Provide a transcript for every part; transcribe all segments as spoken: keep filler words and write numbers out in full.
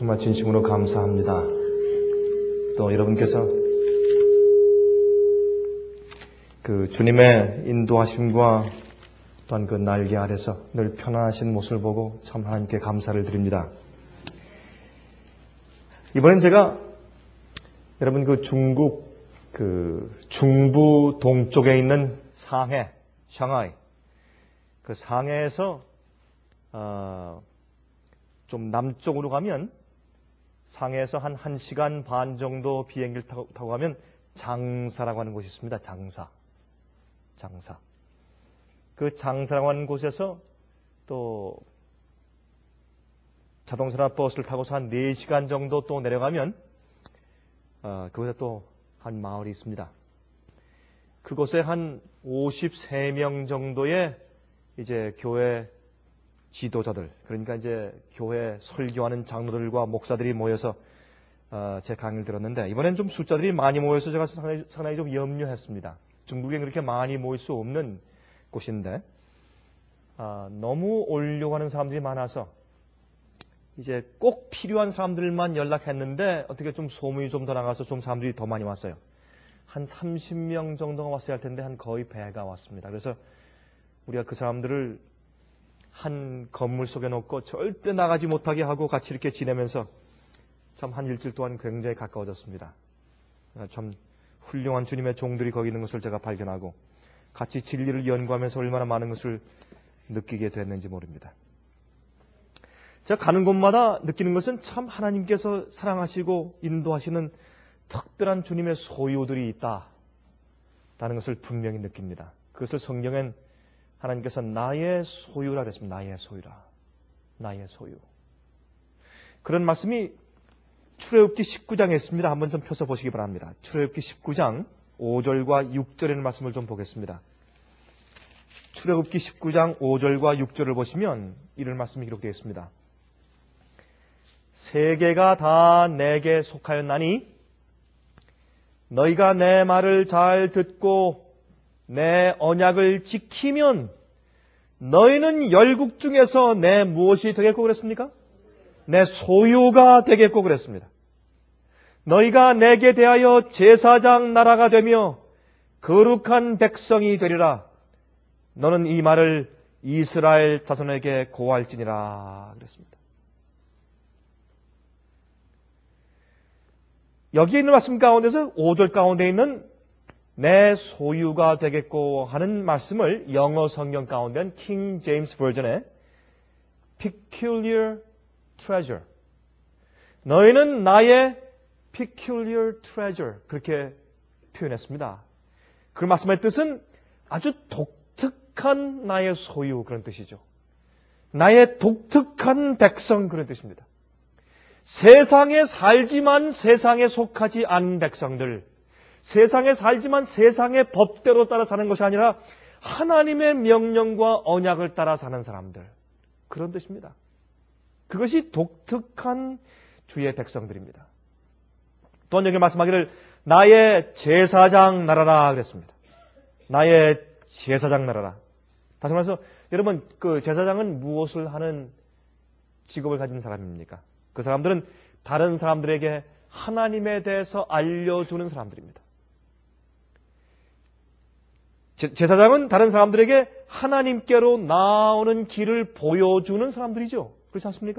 정말 진심으로 감사합니다. 또 여러분께서 그 주님의 인도하심과 또한 그 날개 아래서 늘 편안하신 모습을 보고 참 하나님께 감사를 드립니다. 이번엔 제가 여러분 그 중국 그 중부 동쪽에 있는 상해, 샹하이 그 상해에서 어, 좀 남쪽으로 가면 상해에서 한 1시간 반 정도 비행기를 타고, 타고 가면 장사라고 하는 곳이 있습니다. 장사. 장사. 그 장사라고 하는 곳에서 또 자동차나 버스를 타고서 한 네 시간 정도 또 내려가면 어, 그곳에 또 한 마을이 있습니다. 그곳에 한 오십삼 명 정도의 이제 교회 지도자들, 그러니까 이제 교회 설교하는 장로들과 목사들이 모여서 어, 제 강의를 들었는데, 이번엔 좀 숫자들이 많이 모여서 제가 상당히, 상당히 좀 염려했습니다. 중국에 그렇게 많이 모일 수 없는 곳인데 어, 너무 오려고 하는 사람들이 많아서 이제 꼭 필요한 사람들만 연락했는데 어떻게 좀 소문이 좀 더 나가서 좀 사람들이 더 많이 왔어요. 한 삼십 명 정도가 왔어야 할 텐데 한 거의 배가 왔습니다. 그래서 우리가 그 사람들을 한 건물 속에 놓고 절대 나가지 못하게 하고 같이 이렇게 지내면서 참 한 일주일 동안 굉장히 가까워졌습니다. 참 훌륭한 주님의 종들이 거기 있는 것을 제가 발견하고 같이 진리를 연구하면서 얼마나 많은 것을 느끼게 됐는지 모릅니다. 제가 가는 곳마다 느끼는 것은 참 하나님께서 사랑하시고 인도하시는 특별한 주님의 소유들이 있다라는 것을 분명히 느낍니다. 그것을 성경엔 하나님께서 나의 소유라 그랬습니다. 나의 소유라. 나의 소유. 그런 말씀이 출애굽기 십구 장에 있습니다. 한번 좀 펴서 보시기 바랍니다. 출애굽기 십구 장 오 절과 육 절의 말씀을 좀 보겠습니다. 출애굽기 십구 장 오 절과 육 절을 보시면 이런 말씀이 기록되어 있습니다. 세계가 다 내게 속하였나니 너희가 내 말을 잘 듣고 내 언약을 지키면 너희는 열국 중에서 내 무엇이 되겠고 그랬습니까? 내 소유가 되겠고 그랬습니다. 너희가 내게 대하여 제사장 나라가 되며 거룩한 백성이 되리라. 너는 이 말을 이스라엘 자손에게 고할지니라 그랬습니다. 여기 있는 말씀 가운데서 오 절 가운데 있는 내 소유가 되겠고 하는 말씀을 영어 성경 가운데는 킹 제임스 버전의 peculiar treasure, 너희는 나의 peculiar treasure 그렇게 표현했습니다. 그 말씀의 뜻은 아주 독특한 나의 소유 그런 뜻이죠. 나의 독특한 백성 그런 뜻입니다. 세상에 살지만 세상에 속하지 않은 백성들, 세상에 살지만 세상의 법대로 따라 사는 것이 아니라 하나님의 명령과 언약을 따라 사는 사람들, 그런 뜻입니다. 그것이 독특한 주의 백성들입니다. 또한 여기 말씀하기를 나의 제사장 나라라 그랬습니다. 나의 제사장 나라라. 다시 말해서 여러분, 그 제사장은 무엇을 하는 직업을 가진 사람입니까? 그 사람들은 다른 사람들에게 하나님에 대해서 알려주는 사람들입니다. 제사장은 다른 사람들에게 하나님께로 나오는 길을 보여주는 사람들이죠. 그렇지 않습니까?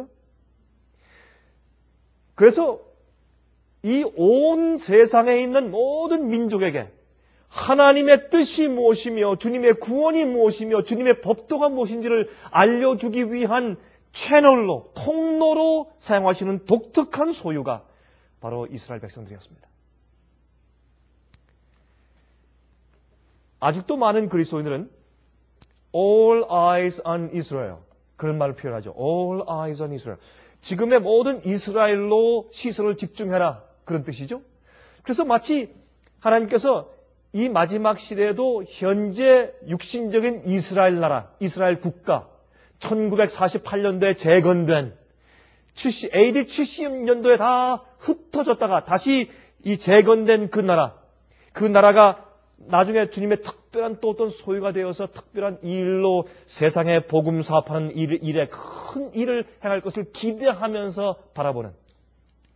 그래서 이 온 세상에 있는 모든 민족에게 하나님의 뜻이 무엇이며 주님의 구원이 무엇이며 주님의 법도가 무엇인지를 알려주기 위한 채널로, 통로로 사용하시는 독특한 소유가 바로 이스라엘 백성들이었습니다. 아직도 많은 그리스도인들은 All eyes on Israel 그런 말을 표현하죠. All eyes on Israel. 지금의 모든 이스라엘로 시선을 집중해라 그런 뜻이죠. 그래서 마치 하나님께서 이 마지막 시대에도 현재 육신적인 이스라엘 나라, 이스라엘 국가 천구백사십팔 년도에 재건된 에이디 칠십 년도에 다 흩어졌다가 다시 이 재건된 그 나라, 그 나라가 나중에 주님의 특별한 또 어떤 소유가 되어서 특별한 일로 세상에 복음 사업하는 일, 일에 큰 일을 행할 것을 기대하면서 바라보는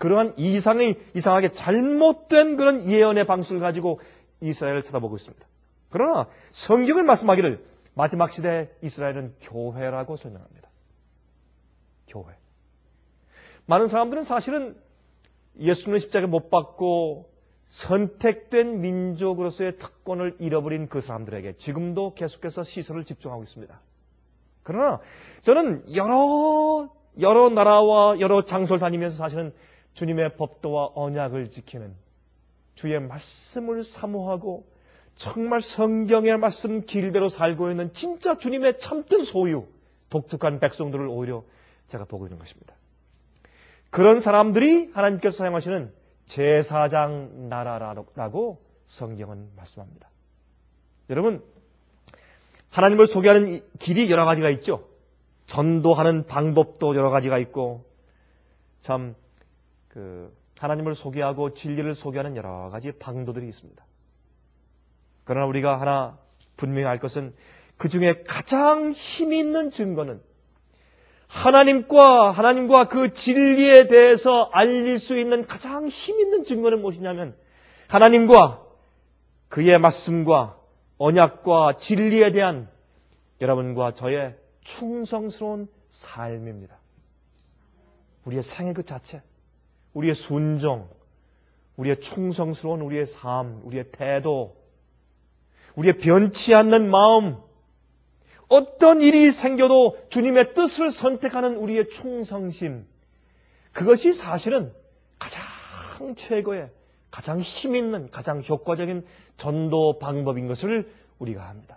그러한 이상의, 이상하게 잘못된 그런 예언의 방식을 가지고 이스라엘을 쳐다보고 있습니다. 그러나 성경은 말씀하기를 마지막 시대 이스라엘은 교회라고 설명합니다. 교회. 많은 사람들은 사실은 예수님의 십자가에 못 박고 선택된 민족으로서의 특권을 잃어버린 그 사람들에게 지금도 계속해서 시선을 집중하고 있습니다. 그러나 저는 여러 여러 나라와 여러 장소를 다니면서 사실은 주님의 법도와 언약을 지키는 주의 말씀을 사모하고 정말 성경의 말씀 길대로 살고 있는 진짜 주님의 참된 소유, 독특한 백성들을 오히려 제가 보고 있는 것입니다. 그런 사람들이 하나님께서 사용하시는 제사장 나라라고 성경은 말씀합니다. 여러분, 하나님을 소개하는 길이 여러 가지가 있죠. 전도하는 방법도 여러 가지가 있고, 참, 그, 하나님을 소개하고 진리를 소개하는 여러 가지 방도들이 있습니다. 그러나 우리가 하나 분명히 알 것은 그 중에 가장 힘 있는 증거는 하나님과, 하나님과 그 진리에 대해서 알릴 수 있는 가장 힘 있는 증거는 무엇이냐면 하나님과 그의 말씀과 언약과 진리에 대한 여러분과 저의 충성스러운 삶입니다. 우리의 생애 그 자체, 우리의 순종, 우리의 충성스러운 우리의 삶, 우리의 태도, 우리의 변치 않는 마음, 어떤 일이 생겨도 주님의 뜻을 선택하는 우리의 충성심, 그것이 사실은 가장 최고의, 가장 힘있는, 가장 효과적인 전도 방법인 것을 우리가 합니다.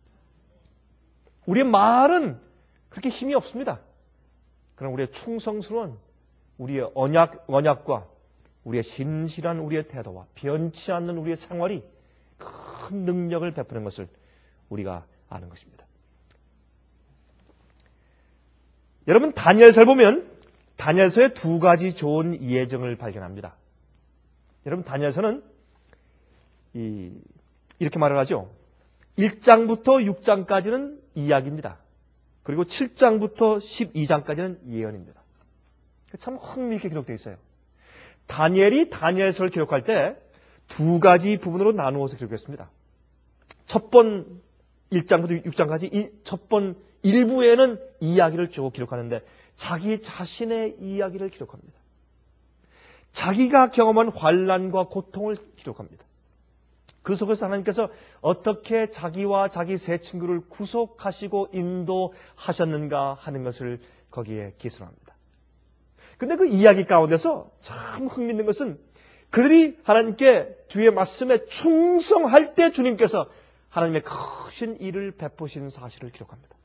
우리의 말은 그렇게 힘이 없습니다. 그럼 우리의 충성스러운 우리의 언약, 언약과 우리의 신실한 우리의 태도와 변치 않는 우리의 생활이 큰 능력을 베푸는 것을 우리가 아는 것입니다. 여러분, 다니엘서를 보면 다니엘서에 두 가지 좋은 예정을 발견합니다. 여러분, 다니엘서는 이, 이렇게 말을 하죠. 일 장부터 육 장까지는 이야기입니다. 그리고 칠 장부터 십이 장까지는 예언입니다. 참 흥미있게 기록되어 있어요. 다니엘이 다니엘서를 기록할 때 두 가지 부분으로 나누어서 기록했습니다. 첫 번 일 장부터 육 장까지 첫 번 일부에는 이야기를 쭉 기록하는데 자기 자신의 이야기를 기록합니다. 자기가 경험한 환난과 고통을 기록합니다. 그 속에서 하나님께서 어떻게 자기와 자기 세 친구를 구속하시고 인도하셨는가 하는 것을 거기에 기술합니다. 근데 그 이야기 가운데서 참 흥미있는 것은 그들이 하나님께 주의 말씀에 충성할 때 주님께서 하나님의 크신 일을 베푸신 사실을 기록합니다.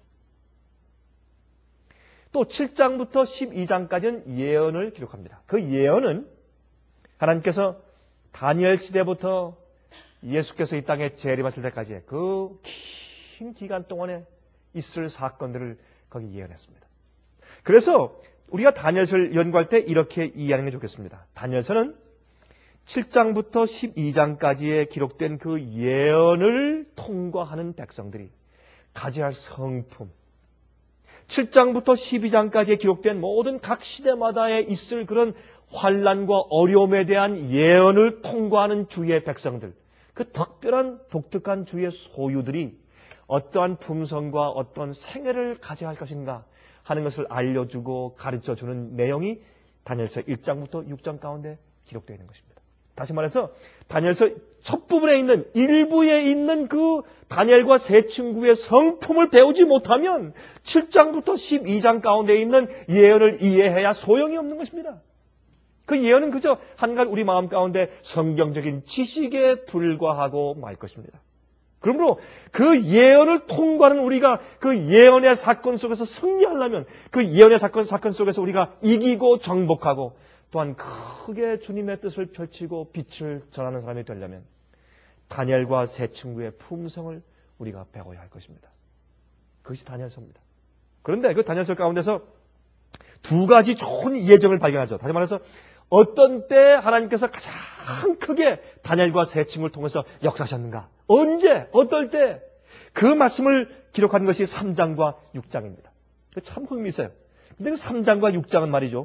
또 칠 장부터 십이 장까지는 예언을 기록합니다. 그 예언은 하나님께서 다니엘 시대부터 예수께서 이 땅에 재림하실 때까지의 그 긴 기간 동안에 있을 사건들을 거기 예언했습니다. 그래서 우리가 다니엘서를 연구할 때 이렇게 이해하는 게 좋겠습니다. 다니엘서는 칠 장부터 십이 장까지에 기록된 그 예언을 통과하는 백성들이 가져야 할 성품, 칠 장부터 십이 장까지에 기록된 모든 각 시대마다에 있을 그런 환난과 어려움에 대한 예언을 통과하는 주의 백성들, 그 특별한 독특한 주의 소유들이 어떠한 품성과 어떤 생애를 가져야 할 것인가 하는 것을 알려주고 가르쳐주는 내용이 다니엘서 일 장부터 육 장 가운데 기록되어 있는 것입니다. 다시 말해서 다니엘서 첫 부분에 있는 일부에 있는 그 다니엘과 세 친구의 성품을 배우지 못하면 칠 장부터 십이 장 가운데 있는 예언을 이해해야 소용이 없는 것입니다. 그 예언은 그저 한간 우리 마음 가운데 성경적인 지식에 불과하고 말 것입니다. 그러므로 그 예언을 통과하는 우리가 그 예언의 사건 속에서 승리하려면 그 예언의 사건, 사건 속에서 우리가 이기고 정복하고 또한 크게 주님의 뜻을 펼치고 빛을 전하는 사람이 되려면 다니엘과 세 친구의 품성을 우리가 배워야 할 것입니다. 그것이 다니엘서입니다. 그런데 그 다니엘서 가운데서 두 가지 좋은 예정을 발견하죠. 다시 말해서 어떤 때 하나님께서 가장 크게 다니엘과 세 친구를 통해서 역사하셨는가? 언제? 어떨 때? 그 말씀을 기록한 것이 삼 장과 육 장입니다. 참 흥미있어요. 근데 그 삼 장과 육 장은 말이죠.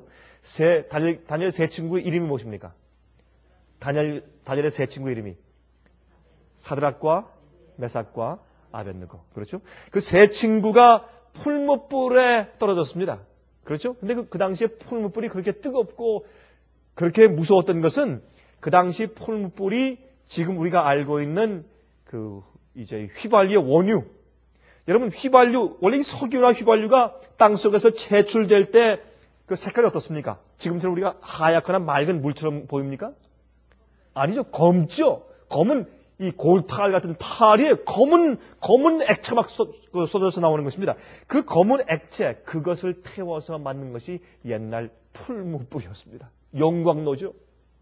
세, 다니엘, 다니엘 세 친구의 이름이 무엇입니까? 다니엘, 다니엘의 세 친구의 이름이 사드락과 메삭과 아벳느고. 그렇죠? 그 세 친구가 풀무불에 떨어졌습니다. 그렇죠? 근데 그, 그 당시에 풀무불이 그렇게 뜨겁고 그렇게 무서웠던 것은 그 당시 풀무불이 지금 우리가 알고 있는 그 이제 휘발유의 원유. 여러분 휘발유, 원래 이 석유나 휘발유가 땅 속에서 채출될 때 그 색깔이 어떻습니까? 지금처럼 우리가 하얗거나 맑은 물처럼 보입니까? 아니죠. 검죠. 검은 이 골탈 같은 탈이 검은, 검은 액체 막 쏟, 쏟아져서 나오는 것입니다. 그 검은 액체, 그것을 태워서 만든 것이 옛날 풀무불이었습니다. 영광로죠.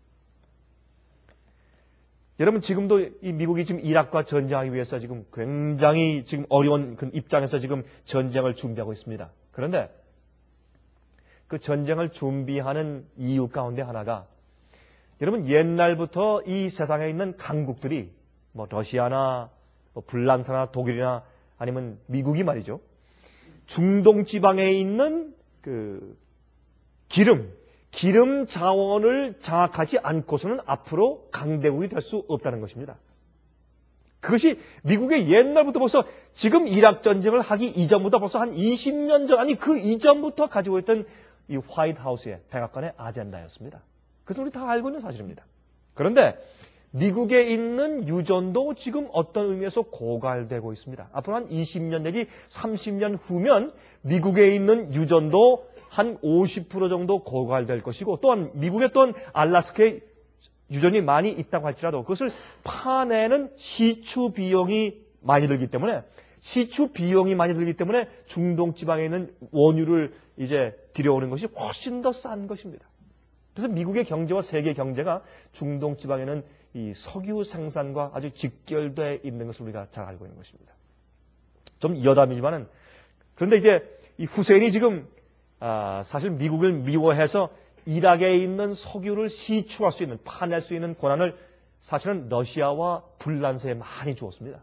여러분, 지금도 이 미국이 지금 이락과 전쟁하기 위해서 지금 굉장히 지금 어려운 그 입장에서 지금 전쟁을 준비하고 있습니다. 그런데 그 전쟁을 준비하는 이유 가운데 하나가 여러분, 옛날부터 이 세상에 있는 강국들이 뭐 러시아나 뭐 불란사나 독일이나 아니면 미국이 말이죠. 중동 지방에 있는 그 기름, 기름 자원을 장악하지 않고서는 앞으로 강대국이 될 수 없다는 것입니다. 그것이 미국의 옛날부터 벌써 지금 이락 전쟁을 하기 이전부터 벌써 한 이십 년 전, 아니 그 이전부터 가지고 있던 이 화이트 하우스의 백악관의 아젠다였습니다. 그것은 우리 다 알고 있는 사실입니다. 그런데 미국에 있는 유전도 지금 어떤 의미에서 고갈되고 있습니다. 앞으로 한 이십 년 내지 삼십 년 후면 미국에 있는 유전도 한 오십 퍼센트 정도 고갈될 것이고 또한 미국에 또한 알래스카에 유전이 많이 있다고 할지라도 그것을 파내는 시추 비용이 많이 들기 때문에 시추 비용이 많이 들기 때문에 중동 지방에 있는 원유를 이제 들여오는 것이 훨씬 더 싼 것입니다. 그래서 미국의 경제와 세계 경제가 중동 지방에는 이 석유 생산과 아주 직결되어 있는 것을 우리가 잘 알고 있는 것입니다. 좀 여담이지만은 그런데 이제 이 후세인이 지금 아 사실 미국을 미워해서 이락에 있는 석유를 시추할 수 있는 파낼 수 있는 권한을 사실은 러시아와 불란서에 많이 주었습니다.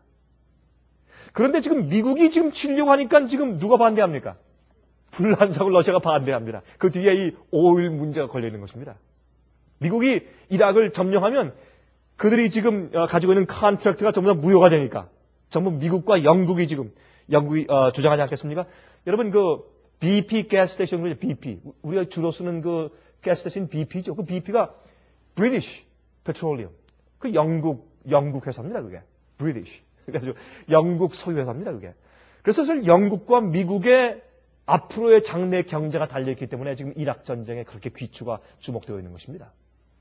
그런데 지금 미국이 지금 치려고 하니까 지금 누가 반대합니까? 불란서하고 러시아가 반대합니다. 그 뒤에 이 오일 문제가 걸려 있는 것입니다. 미국이 이락을 점령하면 그들이 지금 가지고 있는 컨트랙트가 전부 다 무효가 되니까 전부 미국과 영국이 지금 영국이 어, 주장하지 않겠습니까? 여러분 그 비피 가스 스테이션 그죠? 비피 우리가 주로 쓰는 그 가스 스테이션 비피죠. 그 비피가 British Petroleum 그 영국 영국 회사입니다. 그게 British 그래서 영국 소유 회사입니다. 그게 그래서 사실 영국과 미국의 앞으로의 장래 경제가 달려있기 때문에 지금 이락 전쟁에 그렇게 귀추가 주목되어 있는 것입니다.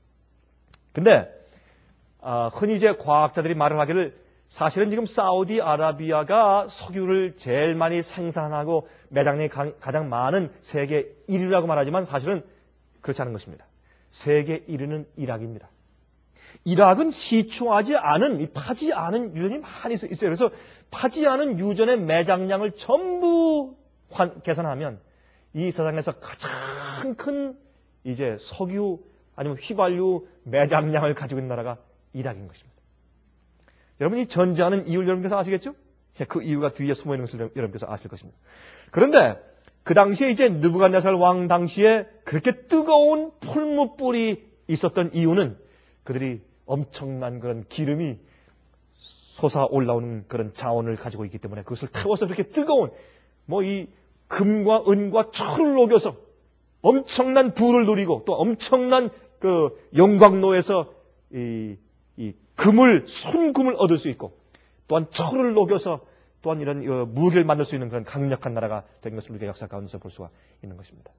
근데 어, 흔히 이제 과학자들이 말을 하기를 사실은 지금 사우디아라비아가 석유를 제일 많이 생산하고 매장량이 가장 많은 세계 일 위라고 말하지만 사실은 그렇지 않은 것입니다. 세계 일 위는 이락입니다. 이락은 시추하지 않은, 파지 않은 유전이 많이 있어요. 그래서 파지 않은 유전의 매장량을 전부 환, 계산하면 이 세상에서 가장 큰 이제 석유 아니면 휘발유 매장량을 가지고 있는 나라가 이락인 것입니다. 여러분이 전쟁하는 이유를 여러분께서 아시겠죠? 그 이유가 뒤에 숨어 있는 것을 여러분께서 아실 것입니다. 그런데 그 당시에 이제 느부갓네살 왕 당시에 그렇게 뜨거운 풀무불이 있었던 이유는 그들이 엄청난 그런 기름이 솟아 올라오는 그런 자원을 가지고 있기 때문에 그것을 태워서 그렇게 뜨거운 뭐 이 금과 은과 철을 녹여서 엄청난 부를 누리고 또 엄청난 그 영광로에서 이, 이 금을 순금을 얻을 수 있고 또한 철을 녹여서 또한 이런 어, 무기를 만들 수 있는 그런 강력한 나라가 된 것을 우리가 역사 가운데서 볼 수가 있는 것입니다.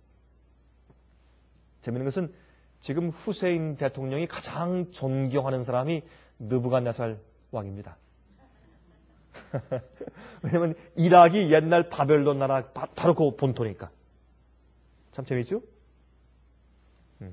재미있는 것은 지금 후세인 대통령이 가장 존경하는 사람이 느부갓네살 왕입니다. 왜냐하면 이락이 옛날 바벨론 나라 바, 바로 그 본토니까. 참 재미있죠? 음.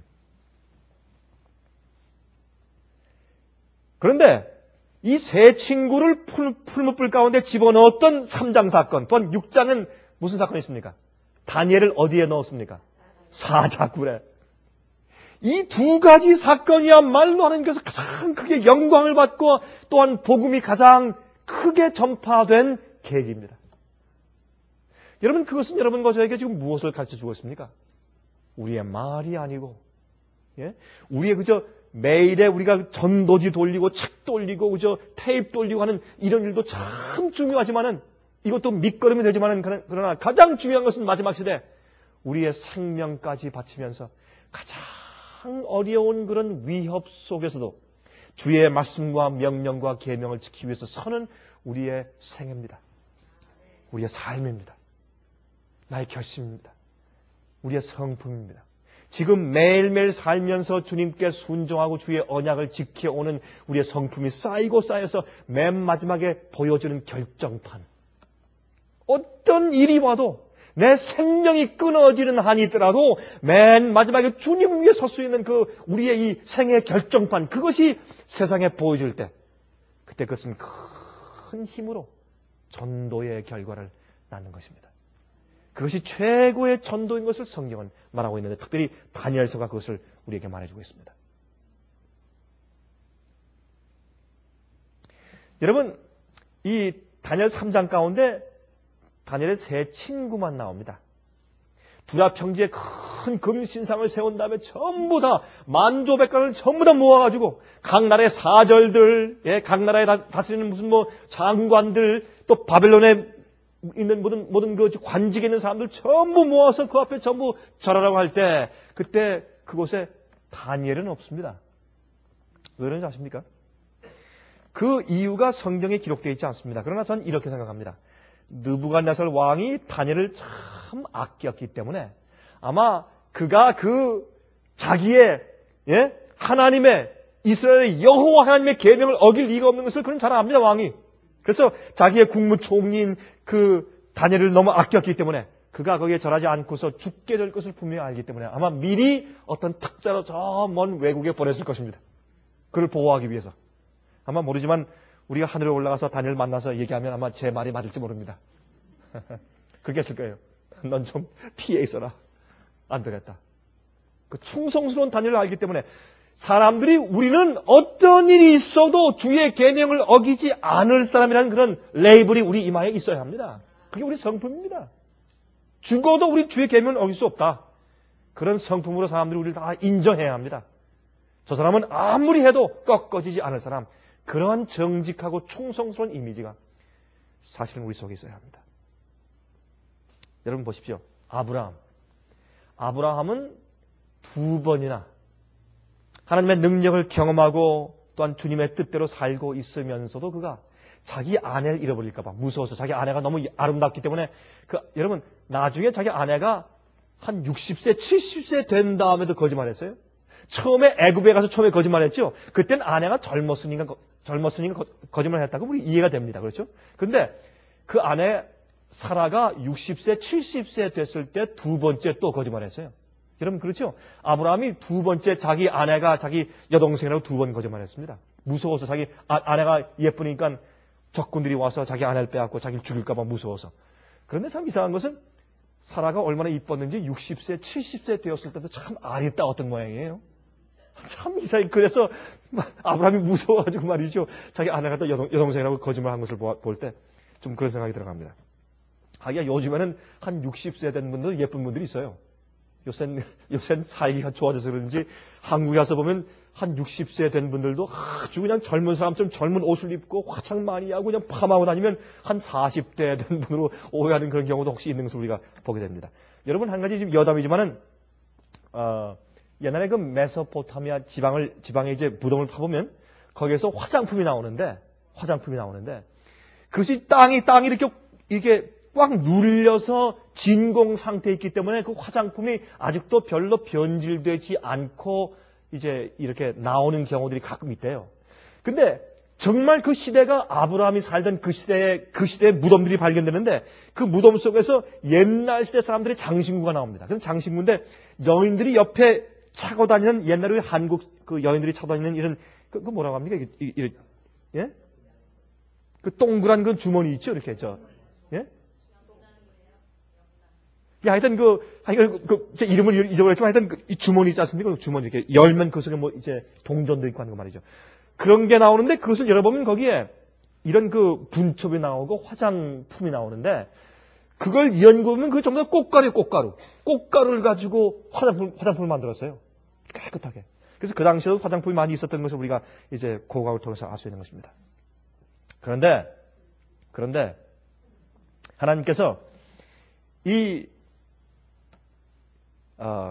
그런데 이 세 친구를 풀, 풀무불 가운데 집어넣었던 삼 장 사건, 또한 육 장은 무슨 사건이 있습니까? 다니엘을 어디에 넣었습니까? 사자굴에. 이 두 가지 사건이야말로 하나님께서 가장 크게 영광을 받고 또한 복음이 가장 크게 전파된 계기입니다. 여러분 그것은 여러분과 저에게 지금 무엇을 가르쳐주고 있습니까? 우리의 말이 아니고, 예? 우리의 그저 매일에 우리가 전도지 돌리고 책 돌리고 그저 테이프 돌리고 하는 이런 일도 참 중요하지만은 이것도 밑거름이 되지만은 그러나 가장 중요한 것은 마지막 시대 우리의 생명까지 바치면서 가장 어려운 그런 위협 속에서도 주의 말씀과 명령과 계명을 지키기 위해서 서는 우리의 생애입니다. 우리의 삶입니다. 나의 결심입니다. 우리의 성품입니다. 지금 매일매일 살면서 주님께 순종하고 주의 언약을 지켜오는 우리의 성품이 쌓이고 쌓여서 맨 마지막에 보여주는 결정판. 어떤 일이 와도 내 생명이 끊어지는 한이 있더라도 맨 마지막에 주님 위에 설 수 있는 그 우리의 이 생의 결정판, 그것이 세상에 보여줄 때 그때 그것은 큰 힘으로 전도의 결과를 낳는 것입니다. 그것이 최고의 전도인 것을 성경은 말하고 있는데 특별히 다니엘서가 그것을 우리에게 말해주고 있습니다. 여러분, 이 다니엘 삼 장 가운데 다니엘의 세 친구만 나옵니다. 두라 평지에 큰 금신상을 세운 다음에 전부 다 만조백관을 전부 다 모아가지고 각 나라의 사절들, 예, 각 나라에 다스리는 무슨 뭐 장관들, 또 바벨론에 있는 모든 모든 그 관직에 있는 사람들 전부 모아서 그 앞에 전부 절하라고 할 때 그때 그곳에 다니엘은 없습니다. 왜 그런지 아십니까? 그 이유가 성경에 기록되어 있지 않습니다. 그러나 저는 이렇게 생각합니다. 느부갓네살 왕이 다니엘을 참 아꼈기 때문에 아마 그가 그 자기의 예? 하나님의 이스라엘의 여호와 하나님의 계명을 어길 리가 없는 것을 그는 잘 압니다. 왕이. 그래서 자기의 국무총리인 그 다니엘을 너무 아꼈기 때문에 그가 거기에 절하지 않고서 죽게 될 것을 분명히 알기 때문에 아마 미리 어떤 특자로 저 먼 외국에 보냈을 것입니다. 그를 보호하기 위해서. 아마 모르지만 우리가 하늘에 올라가서 다니엘 만나서 얘기하면 아마 제 말이 맞을지 모릅니다. 그렇게 했을 거예요. 넌 좀 피해 있어라. 안 되겠다. 그 충성스러운 다니엘을 알기 때문에 사람들이 우리는 어떤 일이 있어도 주의 계명을 어기지 않을 사람이라는 그런 레이블이 우리 이마에 있어야 합니다. 그게 우리 성품입니다. 죽어도 우리 주의 계명을 어길 수 없다. 그런 성품으로 사람들이 우리를 다 인정해야 합니다. 저 사람은 아무리 해도 꺾어지지 않을 사람, 그러한 정직하고 충성스러운 이미지가 사실은 우리 속에 있어야 합니다. 여러분 보십시오. 아브라함. 아브라함은 두 번이나 하나님의 능력을 경험하고 또한 주님의 뜻대로 살고 있으면서도 그가 자기 아내를 잃어버릴까 봐 무서워서 자기 아내가 너무 아름답기 때문에 그 여러분 나중에 자기 아내가 한 육십 세, 칠십 세 된 다음에도 거짓말했어요. 처음에 애굽에 가서 처음에 거짓말했죠. 그때는 아내가 젊었으니까 젊었으니까 거짓말했다고 우리 이해가 됩니다. 그렇죠? 그런데 그 아내 사라가 육십 세, 칠십 세 됐을 때 두 번째 또 거짓말했어요. 여러분 그렇죠? 아브라함이 두 번째 자기 아내가 자기 여동생이라고 두 번 거짓말했습니다. 무서워서 자기 아, 아내가 예쁘니까 적군들이 와서 자기 아내를 빼앗고 자기를 죽일까 봐 무서워서. 그런데 참 이상한 것은 사라가 얼마나 이뻤는지 육십 세, 칠십 세 되었을 때도 참 아리따웠던 모양이에요. 참 이상해. 그래서 아브라함이 무서워가지고 말이죠. 자기 아내가 또 여동, 여동생이라고 거짓말한 것을 볼 때 좀 그런 생각이 들어갑니다. 하기야 요즘에는 한 육십 세 된 분들 예쁜 분들이 있어요. 요새는, 요새는 살기가 좋아져서 그런지 한국에 가서 보면 한 육십 세 된 분들도 아주 그냥 젊은 사람처럼 젊은 옷을 입고 화장 많이 하고 그냥 파마하고 다니면 한 사십 대 된 분으로 오해하는 그런 경우도 혹시 있는 것을 우리가 보게 됩니다. 여러분 한 가지 지금 여담이지만은 어, 옛날에 그 메소포타미아 지방을 지방에 이제 무덤을 파보면 거기에서 화장품이 나오는데 화장품이 나오는데 그것이 땅이 땅이 이렇게 이렇게 꽉 눌려서 진공 상태에 있기 때문에 그 화장품이 아직도 별로 변질되지 않고 이제 이렇게 나오는 경우들이 가끔 있대요. 근데 정말 그 시대가 아브라함이 살던 그 시대에 그 시대의 무덤들이 발견되는데 그 무덤 속에서 옛날 시대 사람들의 장신구가 나옵니다. 그럼 장신구인데 여인들이 옆에 차고 다니는 옛날에 한국 그 여인들이 차고 다니는 이런 그, 그 뭐라고 합니까? 이, 이, 이, 예? 그 동그란 그 주머니 있죠, 이렇게 저 예? 야, 하여튼 그, 하여튼 그, 제 이름을 잊어버렸지만 하여튼 그, 이 주머니 있지 않습니까? 그 주머니 이렇게 열면 그 속에 뭐 이제 동전도 있고 하는 거 말이죠. 그런 게 나오는데 그것을 열어보면 거기에 이런 그 분첩이 나오고 화장품이 나오는데 그걸 연구하면 그게 전부 다 꽃가루, 꽃가루. 꽃가루를 가지고 화장품, 화장품을 만들었어요. 깨끗하게. 그래서 그 당시에도 화장품이 많이 있었던 것을 우리가 이제 고고학을 통해서 알 수 있는 것입니다. 그런데, 그런데, 하나님께서 이, 어,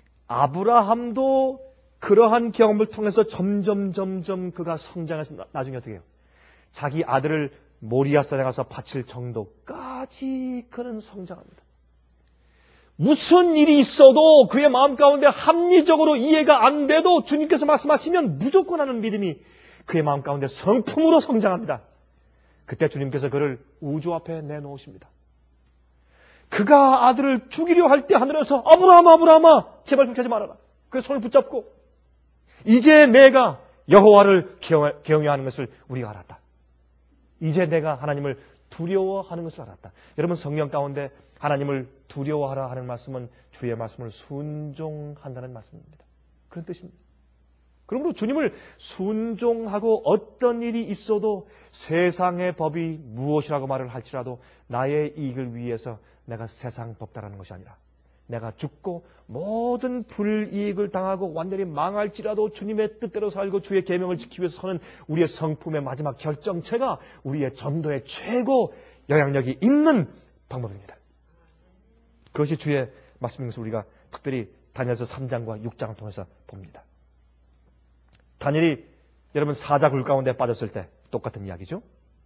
아브라함도 그러한 경험을 통해서 점점, 점점 그가 성장해서 나, 나중에 어떻게 해요? 자기 아들을 모리아산에 가서 바칠 정도까지 그는 성장합니다. 무슨 일이 있어도 그의 마음 가운데 합리적으로 이해가 안 돼도 주님께서 말씀하시면 무조건 하는 믿음이 그의 마음 가운데 성품으로 성장합니다. 그때 주님께서 그를 우주 앞에 내놓으십니다. 그가 아들을 죽이려 할 때 하늘에서 아브라함아 아브라함아 제발 그렇게 하지 말아라. 그의 손을 붙잡고 이제 내가 여호와를 경외하는 것을 우리가 알았다. 이제 내가 하나님을 두려워하는 것을 알았다. 여러분 성경 가운데 하나님을 두려워하라 하는 말씀은 주의 말씀을 순종한다는 말씀입니다. 그런 뜻입니다. 그러므로 주님을 순종하고 어떤 일이 있어도 세상의 법이 무엇이라고 말을 할지라도 나의 이익을 위해서 내가 세상 법다라는 것이 아니라 내가 죽고 모든 불이익을 당하고 완전히 망할지라도 주님의 뜻대로 살고 주의 계명을 지키기 위해서 서는 우리의 성품의 마지막 결정체가 우리의 전도의 최고 영향력이 있는 방법입니다. 그것이 주의 말씀인 것을 우리가 특별히 다니엘서 삼 장과 육 장을 통해서 봅니다. 다니엘이 여러분 사자굴 가운데 빠졌을 때 똑같은 이야기죠.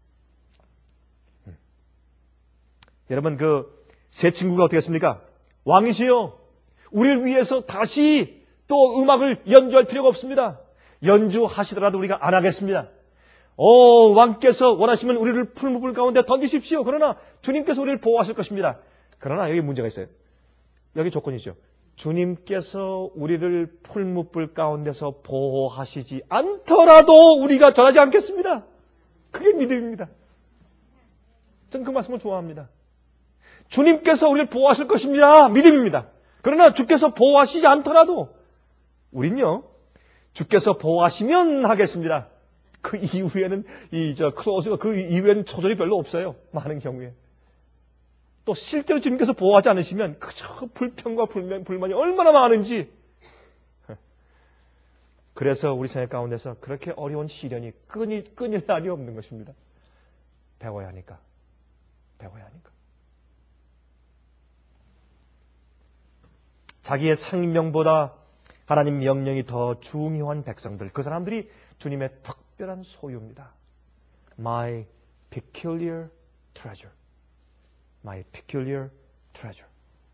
음. 여러분 그 세 친구가 어떻게 했습니까? 왕이시여 우리를 위해서 다시 또 음악을 연주할 필요가 없습니다. 연주하시더라도 우리가 안 하겠습니다. 오 왕께서 원하시면 우리를 풀무불 가운데 던지십시오. 그러나 주님께서 우리를 보호하실 것입니다. 그러나 여기 문제가 있어요. 여기 조건이죠. 주님께서 우리를 풀무불 가운데서 보호하시지 않더라도 우리가 전하지 않겠습니다. 그게 믿음입니다. 전 그 말씀을 좋아합니다. 주님께서 우리를 보호하실 것입니다. 믿음입니다. 그러나 주께서 보호하시지 않더라도 우린요. 주께서 보호하시면 하겠습니다. 그 이후에는 이 저 클로즈가 그 이후에는 조절이 별로 없어요. 많은 경우에. 또 실제로 주님께서 보호하지 않으시면 그저 불평과 불만, 불만이 얼마나 많은지. 그래서 우리 생활 가운데서 그렇게 어려운 시련이 끊이, 끊일 날이 없는 것입니다. 배워야 하니까. 배워야 하니까. 자기의 생명보다 하나님 명령이 더 중요한 백성들, 그 사람들이 주님의 특별한 소유입니다. My peculiar treasure. My peculiar treasure.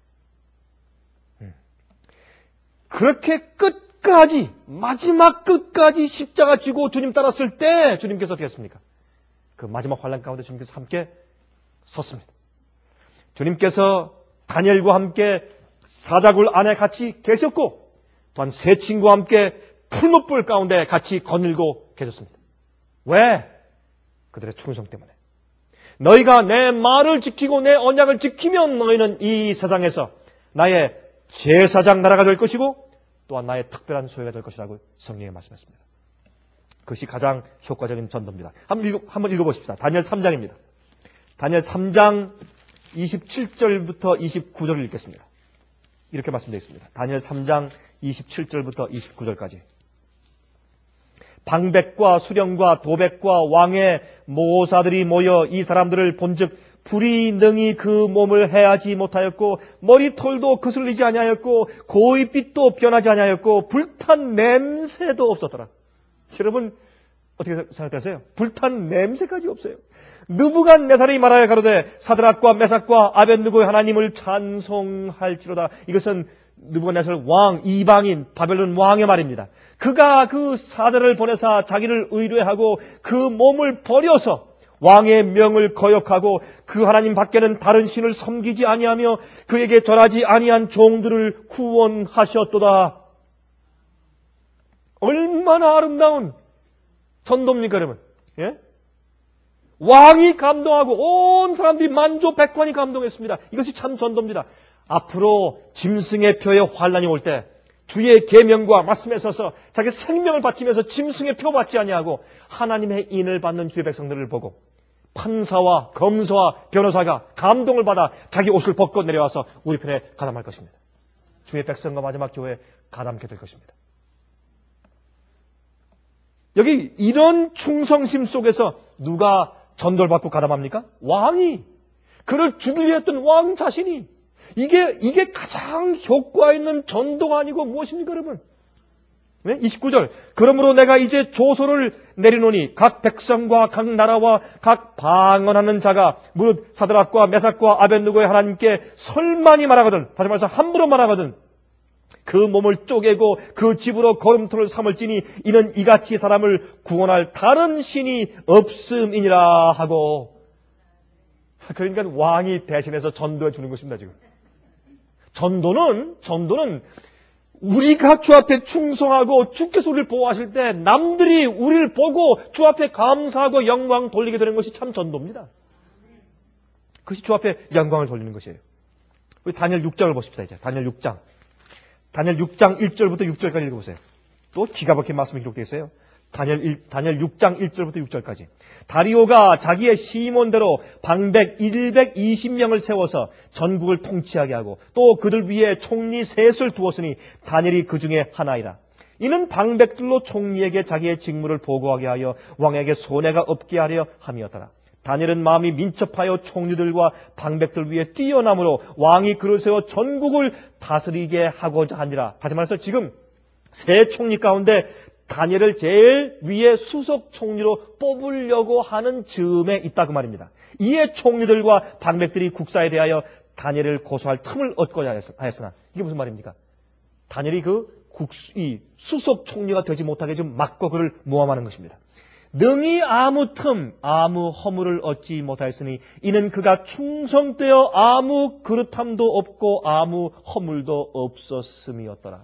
음. 그렇게 끝까지, 마지막 끝까지 십자가 지고 주님 따랐을 때 주님께서 어떻게 했습니까? 그 마지막 환난 가운데 주님께서 함께 섰습니다. 주님께서 다니엘과 함께 사자굴 안에 같이 계셨고 또한 세 친구와 함께 풀무불 가운데 같이 거닐고 계셨습니다. 왜? 그들의 충성 때문에. 너희가 내 말을 지키고 내 언약을 지키면 너희는 이 세상에서 나의 제사장 나라가 될 것이고 또한 나의 특별한 소유가 될 것이라고 성령이 말씀했습니다. 그것이 가장 효과적인 전도입니다. 한번, 읽어, 한번 읽어보십시다. 다니엘 삼 장입니다. 다니엘 삼 장 이십칠 절부터 이십구 절을 읽겠습니다. 이렇게 말씀되어 있습니다. 다니엘 삼 장 이십칠 절부터 이십구 절까지. 방백과 수령과 도백과 왕의 모사들이 모여 이 사람들을 본즉 불이 능히 그 몸을 해하지 못하였고 머리털도 거슬리지 아니하였고 고이빛도 변하지 아니하였고 불탄 냄새도 없었더라. 여러분 어떻게 생각하세요? 불탄 냄새까지 없어요. 느부갓네살이 말하여 가로되 사드락과 메삭과 아벳느고의 하나님을 찬송할지로다. 이것은 느부갓네살 왕, 이방인, 바벨론 왕의 말입니다. 그가 그 사자를 보내사 자기를 의뢰하고 그 몸을 버려서 왕의 명을 거역하고 그 하나님 밖에는 다른 신을 섬기지 아니하며 그에게 절하지 아니한 종들을 구원하셨도다. 얼마나 아름다운 전도입니까, 여러분? 예? 왕이 감동하고 온 사람들이 만조 백관이 감동했습니다. 이것이 참 전도입니다. 앞으로 짐승의 표에 환난이 올 때 주의 계명과 말씀에 서서 자기 생명을 바치면서 짐승의 표 받지 아니하고 하나님의 인을 받는 주의 백성들을 보고 판사와 검사와 변호사가 감동을 받아 자기 옷을 벗고 내려와서 우리 편에 가담할 것입니다. 주의 백성과 마지막 교회에 가담게 될 것입니다. 여기 이런 충성심 속에서 누가 전도를 받고 가담합니까? 왕이. 그를 죽이려 했던 왕 자신이. 이게, 이게 가장 효과 있는 전도가 아니고 무엇입니까, 여러분? 네? 이십구 절. 그러므로 내가 이제 조서를 내리노니 각 백성과 각 나라와 각 방언하는 자가 무릇 사드락과 메삭과 아벳느고의 하나님께 설만이 말하거든. 다시 말해서 함부로 말하거든. 그 몸을 쪼개고 그 집으로 걸음돌을 삼을지니 이는 이같이 사람을 구원할 다른 신이 없음이니라 하고. 그러니까 왕이 대신해서 전도해 주는 것입니다, 지금. 전도는, 전도는 우리가 주 앞에 충성하고 주께서 우리를 보호하실 때 남들이 우리를 보고 주 앞에 감사하고 영광 돌리게 되는 것이 참 전도입니다. 그것이 주 앞에 영광을 돌리는 것이에요. 우리 다니엘 육 장을 보십시다, 이제. 다니엘 육 장. 다니엘 육 장 일 절부터 육 절까지 읽어보세요. 또 기가 막힌 말씀이 기록되어 있어요. 다니엘, 일, 다니엘 육 장 일 절부터 육 절까지. 다리오가 자기의 시몬대로 방백 백이십 명을 세워서 전국을 통치하게 하고 또 그들 위에 총리 셋을 두었으니 다니엘이 그 중에 하나이라. 이는 방백들로 총리에게 자기의 직무를 보고하게 하여 왕에게 손해가 없게 하려 함이었더라. 다니엘은 마음이 민첩하여 총리들과 방백들 위에 뛰어남으로 왕이 그를 세워 전국을 다스리게 하고자 하니라. 다시 말해서 지금 세 총리 가운데 다니엘을 제일 위에 수석 총리로 뽑으려고 하는 즈음에 있다 그 말입니다. 이에 총리들과 방백들이 국사에 대하여 다니엘을 고소할 틈을 얻고자 하였으나 이게 무슨 말입니까? 다니엘이 그 국수, 이 수석 총리가 되지 못하게 좀 막고 그를 모함하는 것입니다. 능히 아무 틈, 아무 허물을 얻지 못하였으니 이는 그가 충성되어 아무 그릇함도 없고 아무 허물도 없었음이었더라.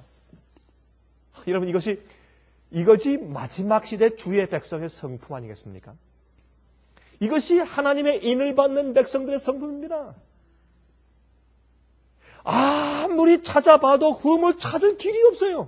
여러분 이것이 이것이 마지막 시대 주의 백성의 성품 아니겠습니까? 이것이 하나님의 인을 받는 백성들의 성품입니다. 아무리 찾아봐도 흠을 찾을 길이 없어요.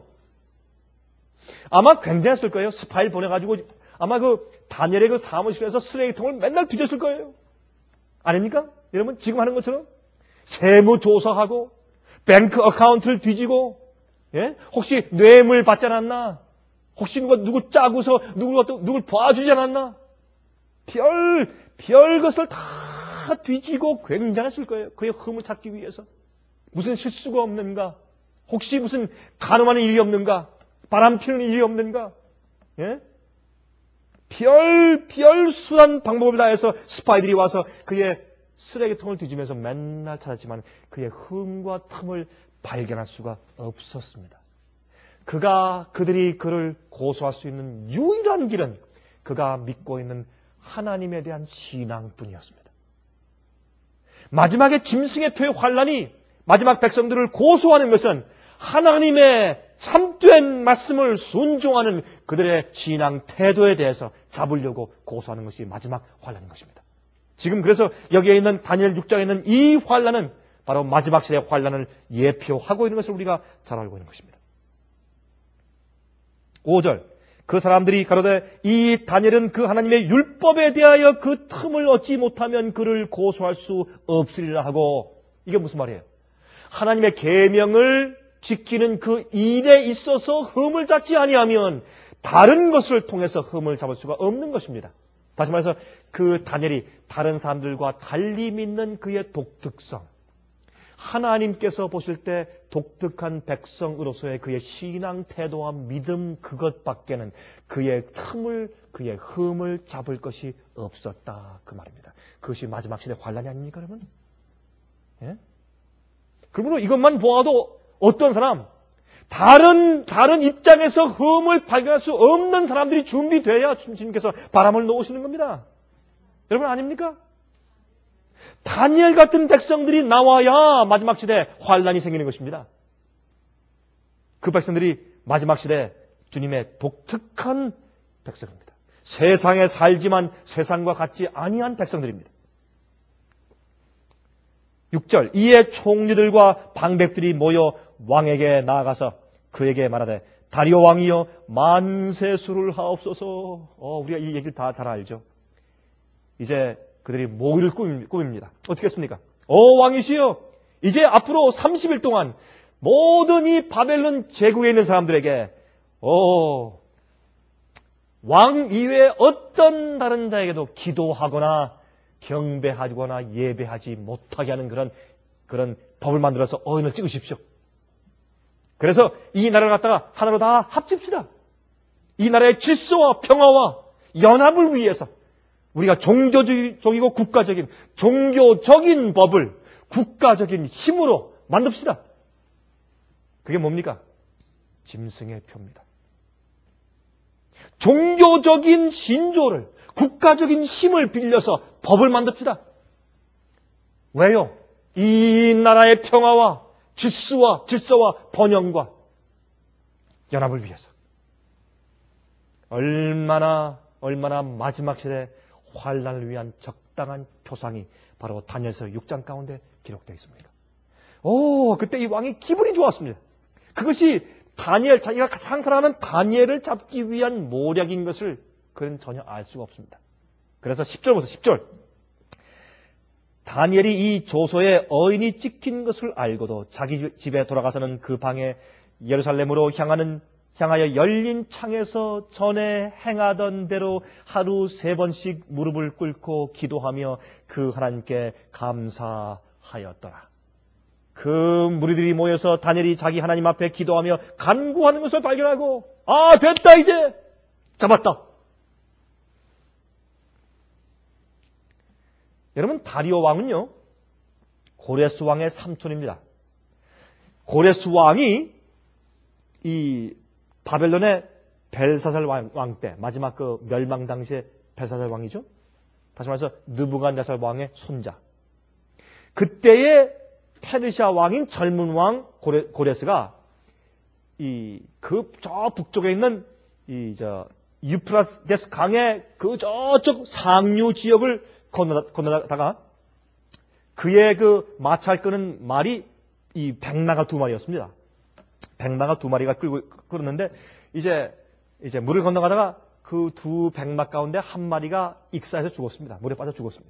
아마 굉장했을 거예요. 스파일 보내가지고 아마 그 다니엘의 그 사무실에서 쓰레기통을 맨날 뒤졌을 거예요. 아닙니까? 여러분 지금 하는 것처럼 세무조사하고 뱅크 어카운트를 뒤지고 예? 혹시 뇌물 받지 않았나? 혹시 누가 누구 짜고서 누구가 또 누굴 봐주지 않았나? 별, 별 것을 다 뒤지고 굉장했을 거예요. 그의 흠을 찾기 위해서. 무슨 실수가 없는가? 혹시 무슨 가늠하는 일이 없는가? 바람 피우는 일이 없는가? 예? 별, 별 수단 방법을 다해서 스파이들이 와서 그의 쓰레기통을 뒤지면서 맨날 찾았지만 그의 흠과 틈을 발견할 수가 없었습니다. 그가, 그들이 그를 고소할 수 있는 유일한 길은 그가 믿고 있는 하나님에 대한 신앙뿐이었습니다. 마지막에 짐승의 표의 환란이 마지막 백성들을 고소하는 것은 하나님의 참된 말씀을 순종하는 그들의 신앙 태도에 대해서 잡으려고 고소하는 것이 마지막 환란인 것입니다. 지금 그래서 여기에 있는 다니엘 육 장에 있는 이 환란은 바로 마지막 시대의 환란을 예표하고 있는 것을 우리가 잘 알고 있는 것입니다. 오 절. 그 사람들이 가로되 이 다니엘은 그 하나님의 율법에 대하여 그 틈을 얻지 못하면 그를 고소할 수 없으리라 하고. 이게 무슨 말이에요? 하나님의 계명을 지키는 그 일에 있어서 흠을 잡지 아니하면 다른 것을 통해서 흠을 잡을 수가 없는 것입니다. 다시 말해서 그 다니엘이 다른 사람들과 달리 믿는 그의 독특성, 하나님께서 보실 때 독특한 백성으로서의 그의 신앙 태도와 믿음 그것밖에는 그의 틈을, 그의 흠을 잡을 것이 없었다 그 말입니다. 그것이 마지막 시대 환란이 아닙니까 여러분? 예? 그러므로 이것만 보아도 어떤 사람, 다른, 다른 입장에서 흠을 발견할 수 없는 사람들이 준비돼야 주님께서 바람을 놓으시는 겁니다. 여러분 아닙니까? 다니엘 같은 백성들이 나와야 마지막 시대에 환란이 생기는 것입니다. 그 백성들이 마지막 시대에 주님의 독특한 백성입니다. 세상에 살지만 세상과 같지 아니한 백성들입니다. 육 절. 이에 총리들과 방백들이 모여 왕에게 나아가서 그에게 말하되 다리오 왕이여 만세수를 하옵소서. 어, 우리가 이 얘기를 다 잘 알죠. 이제 그들이 모의를 꾸밉니다. 어떻게 했습니까? 오 왕이시여, 이제 앞으로 삼십 일 동안 모든 이 바벨론 제국에 있는 사람들에게 오, 왕 이외에 어떤 다른 자에게도 기도하거나 경배하거나 예배하지 못하게 하는 그런 그런 법을 만들어서 어인을 찍으십시오. 그래서 이 나라를 갖다가 하나로 다 합칩시다. 이 나라의 질서와 평화와 연합을 위해서 우리가 종교적이고 국가적인 종교적인 법을 국가적인 힘으로 만듭시다. 그게 뭡니까? 짐승의 표입니다. 종교적인 신조를 국가적인 힘을 빌려서 법을 만듭시다. 왜요? 이 나라의 평화와 질서와 질서와 번영과 연합을 위해서. 얼마나 얼마나 마지막 시대 환란을 위한 적당한 표상이 바로 다니엘서 육 장 가운데 기록되어 있습니다. 오, 그때 이 왕이 기분이 좋았습니다. 그것이 다니엘, 자기가 가장 사랑하는 다니엘을 잡기 위한 모략인 것을 그는 전혀 알 수가 없습니다. 그래서 십 절 보세요. 십 절. 다니엘이 이 조서에 어인이 찍힌 것을 알고도 자기 집에 돌아가서는 그 방에 예루살렘으로 향하는 향하여 열린 창에서 전에 행하던 대로 하루 세 번씩 무릎을 꿇고 기도하며 그 하나님께 감사하였더라. 그 무리들이 모여서 다니엘이 자기 하나님 앞에 기도하며 간구하는 것을 발견하고 아 됐다 이제 잡았다. 여러분 다리오 왕은요 고레스 왕의 삼촌입니다. 고레스 왕이 이 바벨론의 벨사살 왕, 왕 때 마지막 그 멸망 당시에 벨사살 왕이죠. 다시 말해서 느부갓네살 왕의 손자. 그때의 페르시아 왕인 젊은 왕 고레, 고레스가 이 그 저 북쪽에 있는 이 저 유프라테스 강의 그 저쪽 상류 지역을 건너다, 건너다가 그의 그 마찰 끄는 말이 이 백마가 두 마리였습니다. 백마가 두 마리가 끌고 끌었는데 이제 이제 물을 건너가다가 그 두 백마 가운데 한 마리가 익사해서 죽었습니다. 물에 빠져 죽었습니다.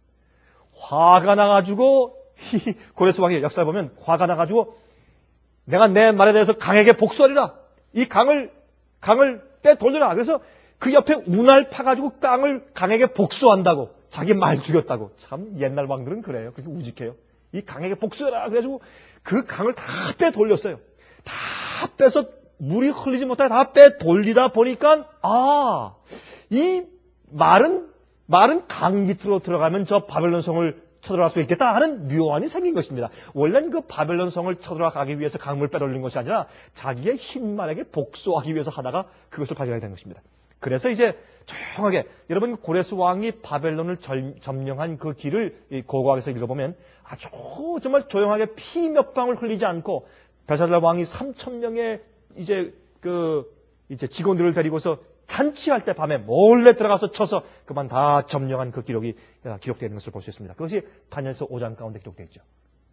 화가 나가지고 고레스 왕의 역사를 보면 화가 나가지고 내가 내 말에 대해서 강에게 복수하리라. 이 강을 강을 빼돌려라. 그래서 그 옆에 운할 파가지고 강을 강에게 복수한다고. 자기 말 죽였다고. 참 옛날 왕들은 그래요. 그렇게 우직해요. 이 강에게 복수해라. 그래가지고 그 강을 다 빼돌렸어요. 다 빼서 물이 흘리지 못하게 다 빼돌리다 보니까 아, 이 마른 마른 강 밑으로 들어가면 저 바벨론 성을 쳐들어갈 수 있겠다 하는 묘안이 생긴 것입니다. 원래는 그 바벨론 성을 쳐들어가기 위해서 강물을 빼돌린 것이 아니라 자기의 흰말에게 복수하기 위해서 하다가 그것을 발견하게 된 것입니다. 그래서 이제 조용하게 여러분 고레스 왕이 바벨론을 점령한 그 길을 이 고고학에서 읽어보면 아주 정말 조용하게 피 몇 방울 흘리지 않고 벨사살 왕이 삼천 명의 이제 그 이제 직원들을 데리고서 잔치할 때 밤에 몰래 들어가서 쳐서 그만 다 점령한 그 기록이 기록되어 있는 것을 볼 수 있습니다. 그것이 다니엘서 오 장 가운데 기록되어 있죠.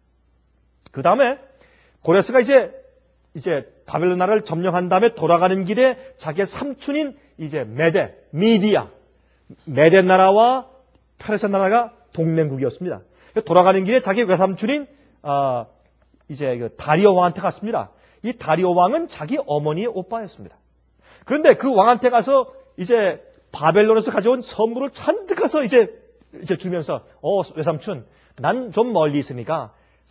그 다음에 고레스가 이제 이제 바벨론 나라를 점령한 다음에 돌아가는 길에 자기의 삼촌인 이제 메데, 미디아, 메데 나라와 페르시아 나라가 동맹국이었습니다. 돌아가는 길에 자기 외삼촌인 어, 이제 그 다리오 왕한테 갔습니다. 이 다리오 왕은 자기 어머니의 오빠였습니다. 그런데 그 왕한테 가서 이제 바벨론에서 가져온 선물을 잔뜩 가서 이제 이제 주면서 어 외삼촌 난 좀 멀리 있으니까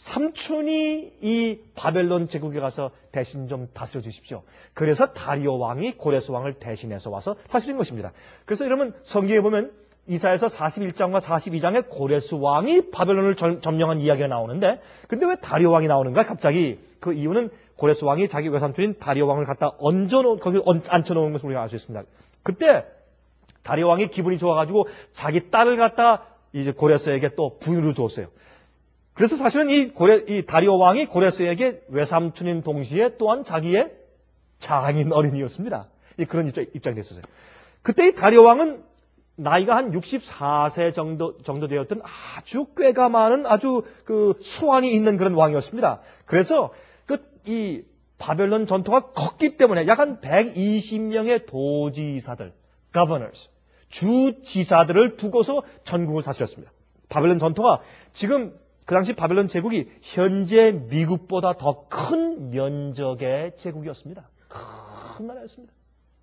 삼촌이 이 바벨론 제국에 가서 대신 좀 다스려 주십시오. 그래서 다리오 왕이 고레스 왕을 대신해서 와서 다스린 것입니다. 그래서 여러분 성경에 보면 이사야서 사십일 장과 사십이 장에 고레스 왕이 바벨론을 점령한 이야기가 나오는데 근데 왜 다리오 왕이 나오는가? 갑자기 그 이유는 고레스 왕이 자기 외삼촌인 다리오 왕을 갖다 얹어놓은 거기 앉혀놓은 것을 우리가 알 수 있습니다. 그때 다리오 왕이 기분이 좋아가지고 자기 딸을 갖다 이제 고레스에게 또 부인으로 줬어요. 그래서 사실은 이 고레, 이 다리오 왕이 고레스에게 외삼촌인 동시에 또한 자기의 장인 어린이였습니다. 그런 입장, 입장이 됐었어요. 그때 이 다리오 왕은 나이가 한 육십사 세 정도, 정도 되었던 아주 꾀가 많은 아주 그 수완이 있는 그런 왕이었습니다. 그래서 그, 이 바벨론 전토가 컸기 때문에 약 한 백이십 명의 도지사들, governors, 주지사들을 두고서 전국을 다스렸습니다. 바벨론 전토가 지금 그 당시 바벨론 제국이 현재 미국보다 더 큰 면적의 제국이었습니다. 큰 나라였습니다.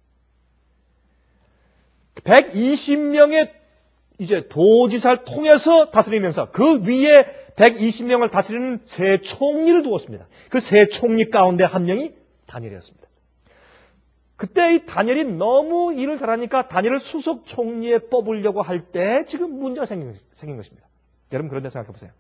백이십 명의 이제 도지사를 통해서 다스리면서 그 위에 백이십 명을 다스리는 세 총리를 두었습니다. 그 세 총리 가운데 한 명이 다니엘이었습니다. 그때 이 다니엘이 너무 일을 잘하니까 다니엘을 수석 총리에 뽑으려고 할 때 지금 문제가 생긴, 생긴 것입니다. 여러분 그런데 생각해 보세요.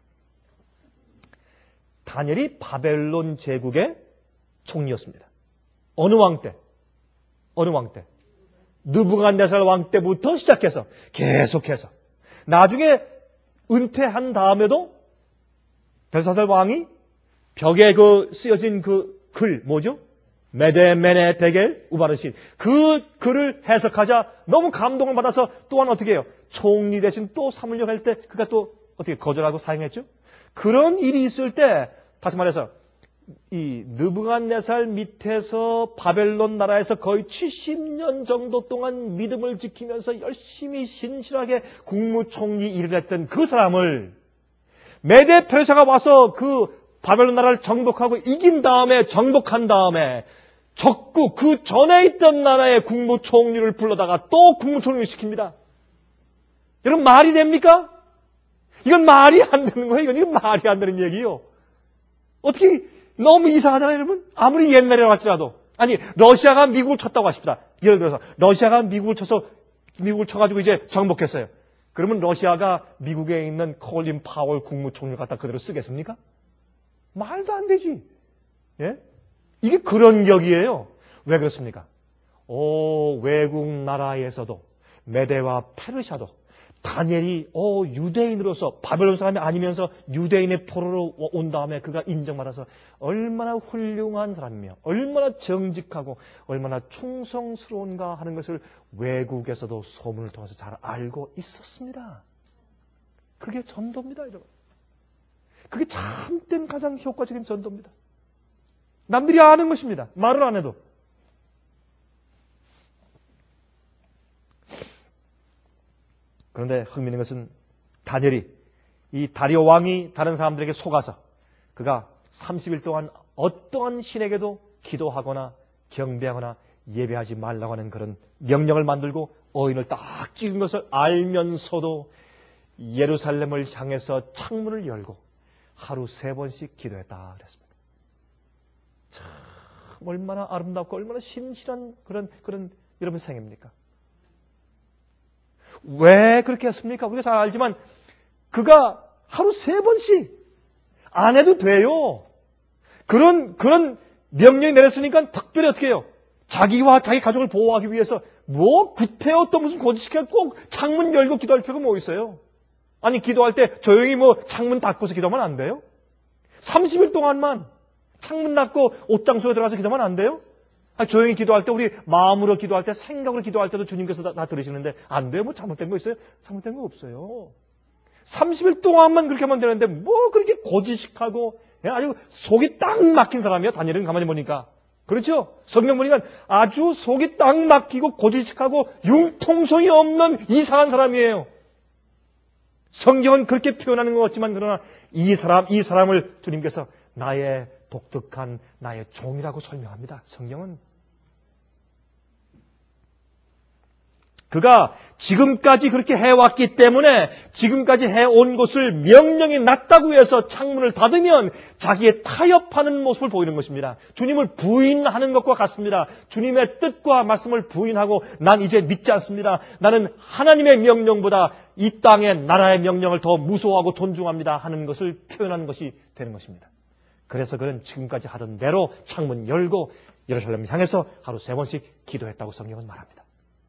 다니엘이 바벨론 제국의 총리였습니다. 어느 왕 때? 어느 왕 때? 느부갓네살 왕 때부터 시작해서 계속해서 나중에 은퇴한 다음에도 벨사살 왕이 벽에 그 쓰여진 그 글 뭐죠? 메데메네 데겔 우바르신 그 글을 해석하자 너무 감동을 받아서 또한 어떻게 해요? 총리 대신 또 삼으려고 할 때 그가 또 어떻게 거절하고 사행했죠? 그런 일이 있을 때 다시 말해서 이 느부갓네살 밑에서 바벨론 나라에서 거의 칠십 년 정도 동안 믿음을 지키면서 열심히 신실하게 국무총리 일을 했던 그 사람을 메데 페르시아가 와서 그 바벨론 나라를 정복하고 이긴 다음에 정복한 다음에 적국 그 전에 있던 나라의 국무총리를 불러다가 또 국무총리를 시킵니다. 여러분 말이 됩니까? 이건 말이 안 되는 거예요. 이건, 이건 말이 안 되는 얘기예요. 어떻게 너무 이상하잖아요, 여러분? 아무리 옛날이라고 할지라도. 아니, 러시아가 미국을 쳤다고 하십시다. 예를 들어서, 러시아가 미국을 쳐서, 미국을 쳐가지고 이제 정복했어요. 그러면 러시아가 미국에 있는 콜린 파월 국무총리를 갖다 그대로 쓰겠습니까? 말도 안 되지. 예? 이게 그런 격이에요. 왜 그렇습니까? 오, 외국 나라에서도, 메데와 페르시아도, 다니엘이 어 유대인으로서 바벨론 사람이 아니면서 유대인의 포로로 온 다음에 그가 인정받아서 얼마나 훌륭한 사람이며 얼마나 정직하고 얼마나 충성스러운가 하는 것을 외국에서도 소문을 통해서 잘 알고 있었습니다. 그게 전도입니다, 여러분. 그게 참된 가장 효과적인 전도입니다. 남들이 아는 것입니다. 말을 안 해도. 그런데 흥미있는 것은 다니엘이 이 다리오 왕이 다른 사람들에게 속아서 그가 삼십 일 동안 어떠한 신에게도 기도하거나 경배하거나 예배하지 말라고 하는 그런 명령을 만들고 어인을 딱 찍은 것을 알면서도 예루살렘을 향해서 창문을 열고 하루 세 번씩 기도했다 그랬습니다. 참 얼마나 아름답고 얼마나 신실한 그런 그런 여러분 생입니까? 왜 그렇게 했습니까? 우리가 잘 알지만 그가 하루 세 번씩 안 해도 돼요. 그런 그런 명령이 내렸으니까 특별히 어떻게 해요? 자기와 자기 가족을 보호하기 위해서 뭐 구태여 또 무슨 고지시켜 꼭 창문 열고 기도할 필요가 뭐 있어요? 아니 기도할 때 조용히 뭐 창문 닫고서 기도하면 안 돼요? 삼십 일 동안만 창문 닫고 옷장소에 들어가서 기도하면 안 돼요? 아니, 조용히 기도할 때 우리 마음으로 기도할 때 생각으로 기도할 때도 주님께서 다, 다 들으시는데 안 돼요? 뭐 잘못된 거 있어요? 잘못된 거 없어요. 삼십 일 동안만 그렇게 하면 되는데 뭐 그렇게 고지식하고 아주 속이 딱 막힌 사람이야. 다니엘은 가만히 보니까. 그렇죠? 성경 보니까 아주 속이 딱 막히고 고지식하고 융통성이 없는 이상한 사람이에요. 성경은 그렇게 표현하는 것 같지만 그러나 이 사람, 이 사람을 주님께서 나의 독특한 나의 종이라고 설명합니다. 성경은. 그가 지금까지 그렇게 해왔기 때문에 지금까지 해온 것을 명령이 났다고 해서 창문을 닫으면 자기의 타협하는 모습을 보이는 것입니다. 주님을 부인하는 것과 같습니다. 주님의 뜻과 말씀을 부인하고 난 이제 믿지 않습니다. 나는 하나님의 명령보다 이 땅의 나라의 명령을 더 무서워하고 존중합니다 하는 것을 표현하는 것이 되는 것입니다. 그래서 그는 지금까지 하던 대로 창문 열고 예루살렘을 향해서 하루 세 번씩 기도했다고 성경은 말합니다.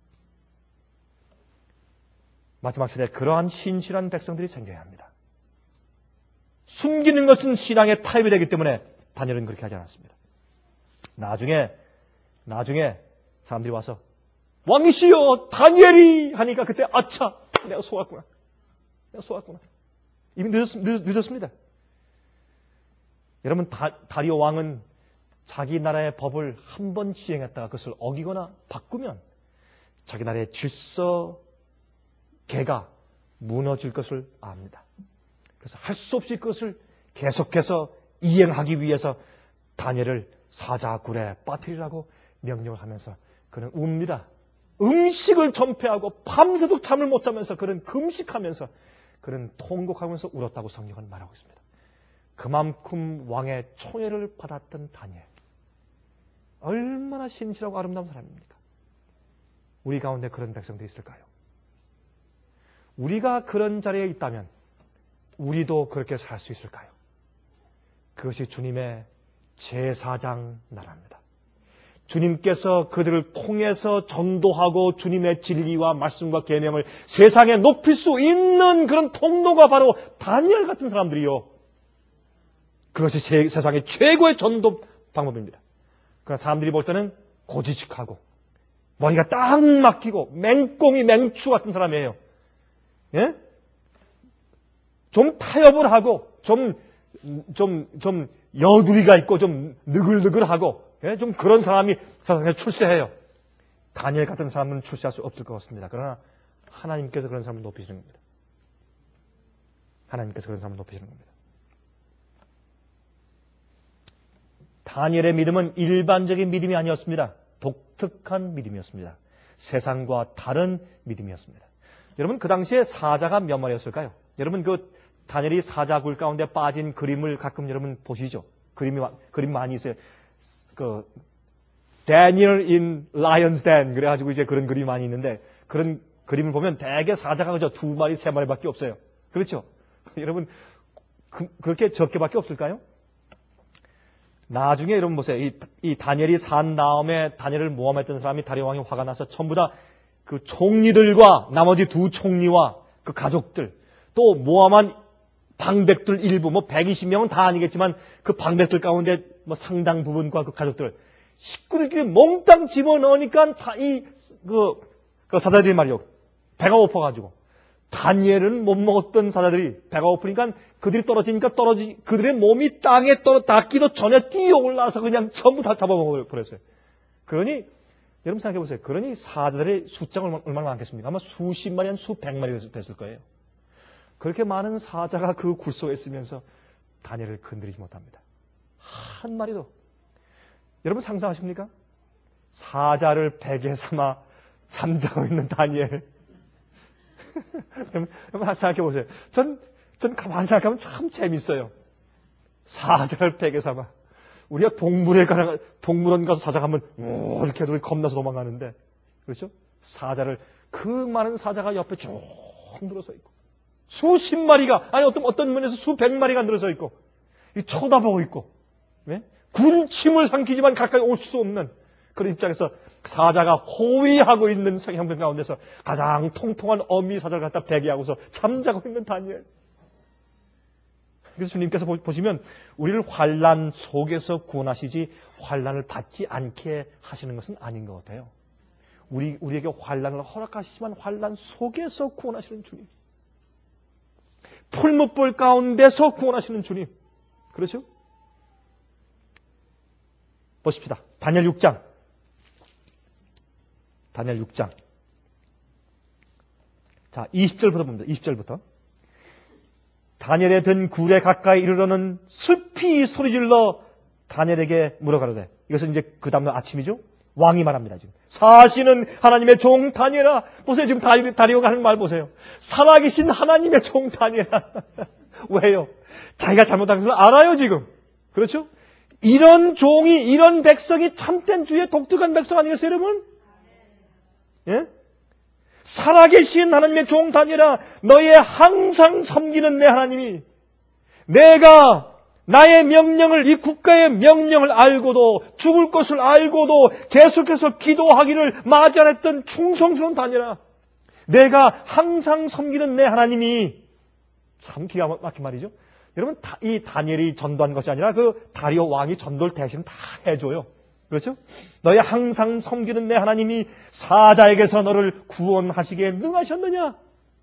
마지막 시대에 그러한 신실한 백성들이 생겨야 합니다. 숨기는 것은 신앙의 타협이 되기 때문에 다니엘은 그렇게 하지 않았습니다. 나중에 나중에 사람들이 와서 왕이시여 다니엘이 하니까 그때 아차 내가 속았구나. 내가 속았구나. 이미 늦었, 늦, 늦었습니다. 여러분 다, 다리오 왕은 자기 나라의 법을 한 번 시행했다가 그것을 어기거나 바꾸면 자기 나라의 질서 개가 무너질 것을 압니다. 그래서 할 수 없이 그것을 계속해서 이행하기 위해서 다니엘을 사자굴에 빠뜨리라고 명령을 하면서 그는 웁니다. 음식을 전폐하고 밤새도록 잠을 못 자면서 그는 금식하면서 그는 통곡하면서 울었다고 성경은 말하고 있습니다. 그만큼 왕의 총애를 받았던 다니엘. 얼마나 신실하고 아름다운 사람입니까? 우리 가운데 그런 백성들이 있을까요? 우리가 그런 자리에 있다면 우리도 그렇게 살 수 있을까요? 그것이 주님의 제사장 나라입니다. 주님께서 그들을 통해서 전도하고 주님의 진리와 말씀과 계명을 세상에 높일 수 있는 그런 통로가 바로 다니엘 같은 사람들이요. 그것이 세, 세상의 최고의 전도 방법입니다. 그러나 사람들이 볼 때는 고지식하고 머리가 딱 막히고 맹꽁이 맹추 같은 사람이에요. 예? 좀 타협을 하고 좀, 좀, 좀 여두리가 있고 좀 느글느글하고 예? 좀 그런 사람이 세상에 출세해요. 다니엘 같은 사람은 출세할 수 없을 것 같습니다. 그러나 하나님께서 그런 사람을 높이시는 겁니다. 하나님께서 그런 사람을 높이시는 겁니다. 다니엘의 믿음은 일반적인 믿음이 아니었습니다. 독특한 믿음이었습니다. 세상과 다른 믿음이었습니다. 여러분 그 당시에 사자가 몇 마리였을까요? 여러분 그 다니엘이 사자굴 가운데 빠진 그림을 가끔 여러분 보시죠. 그림이 그림 많이 있어요. 그 Daniel in Lion's Den 그래가지고 이제 그런 그림이 많이 있는데 그런 그림을 보면 대개 사자가 그저 두 마리 세 마리밖에 없어요. 그렇죠? 여러분 그, 그렇게 적게밖에 없을까요? 나중에 여러분 보세요. 이, 이 다니엘이 산 다음에 다니엘을 모함했던 사람이 다리오 왕이 화가 나서 전부 다 그 총리들과 나머지 두 총리와 그 가족들 또 모함한 방백들 일부 뭐 백이십 명은 다 아니겠지만 그 방백들 가운데 뭐 상당 부분과 그 가족들 식구들끼리 몽땅 집어넣으니까 다 이 그 그 사자들이 말이요 배가 고파가지고 다니엘은 못 먹었던 사자들이 배가 고프니까 그들이 떨어지니까 떨어지 그들의 몸이 땅에 떨어 닿기도 전에 뛰어 올라서 그냥 전부 다 잡아먹어 버렸어요. 그러니 여러분 생각해 보세요. 그러니 사자들의 숫자가 얼마나, 얼마나 많겠습니까? 아마 수십 마리 한 수백 마리 됐을 거예요. 그렇게 많은 사자가 그 굴 속에 있으면서 다니엘을 건드리지 못합니다. 한 마리도. 여러분 상상하십니까? 사자를 베개 삼아 잠자고 있는 다니엘. 여러분 생각해 보세요. 전, 전 가만히 생각하면 참 재밌어요. 사자를 베개 삼아. 우리가 동물에 가, 동물원 가서 사자 가면, 오, 이렇게 해도 겁나서 도망가는데. 그렇죠? 사자를, 그 많은 사자가 옆에 쭉 늘어서 있고. 수십 마리가, 아니 어떤, 어떤 면에서 수백 마리가 늘어서 있고. 쳐다보고 있고. 네? 군침을 삼키지만 가까이 올 수 없는 그런 입장에서 사자가 호위하고 있는 형편 가운데서 가장 통통한 어미 사자를 갖다 베개하고서 잠자고 있는 다니엘. 그래서 주님께서 보시면 우리를 환난 속에서 구원하시지 환난을 받지 않게 하시는 것은 아닌 것 같아요. 우리, 우리에게 환난을 허락하시지만 환난 속에서 구원하시는 주님. 풀무불 가운데서 구원하시는 주님. 그렇죠? 보십시다. 다니엘 육 장. 다니엘 육 장. 자, 이십 절부터 봅니다. 이십 절부터. 다니엘에 든 굴에 가까이 이르러는 슬피 소리질러 다니엘에게 물어가로되. 이것은 이제 그 다음날 아침이죠. 왕이 말합니다. 지금 사시는 하나님의 종 다니엘아. 보세요. 지금 다리, 다리오가 하는 말 보세요. 살아계신 하나님의 종 다니엘아. 왜요? 자기가 잘못한 것을 알아요 지금. 그렇죠? 이런 종이 이런 백성이 참된 주의 독특한 백성 아니겠어요 여러분? 예? 살아계신 하나님의 종 다니엘아, 너의 항상 섬기는 내 하나님이 내가 나의 명령을 이 국가의 명령을 알고도 죽을 것을 알고도 계속해서 기도하기를 마지 않았던 충성스러운 다니엘아, 내가 항상 섬기는 내 하나님이 참 기가 막힌 말이죠. 여러분 이 다니엘이 전도한 것이 아니라 그 다리오 왕이 전도를 대신 다 해줘요. 그렇죠? 너의 항상 섬기는 내 하나님이 사자에게서 너를 구원하시기에 능하셨느냐?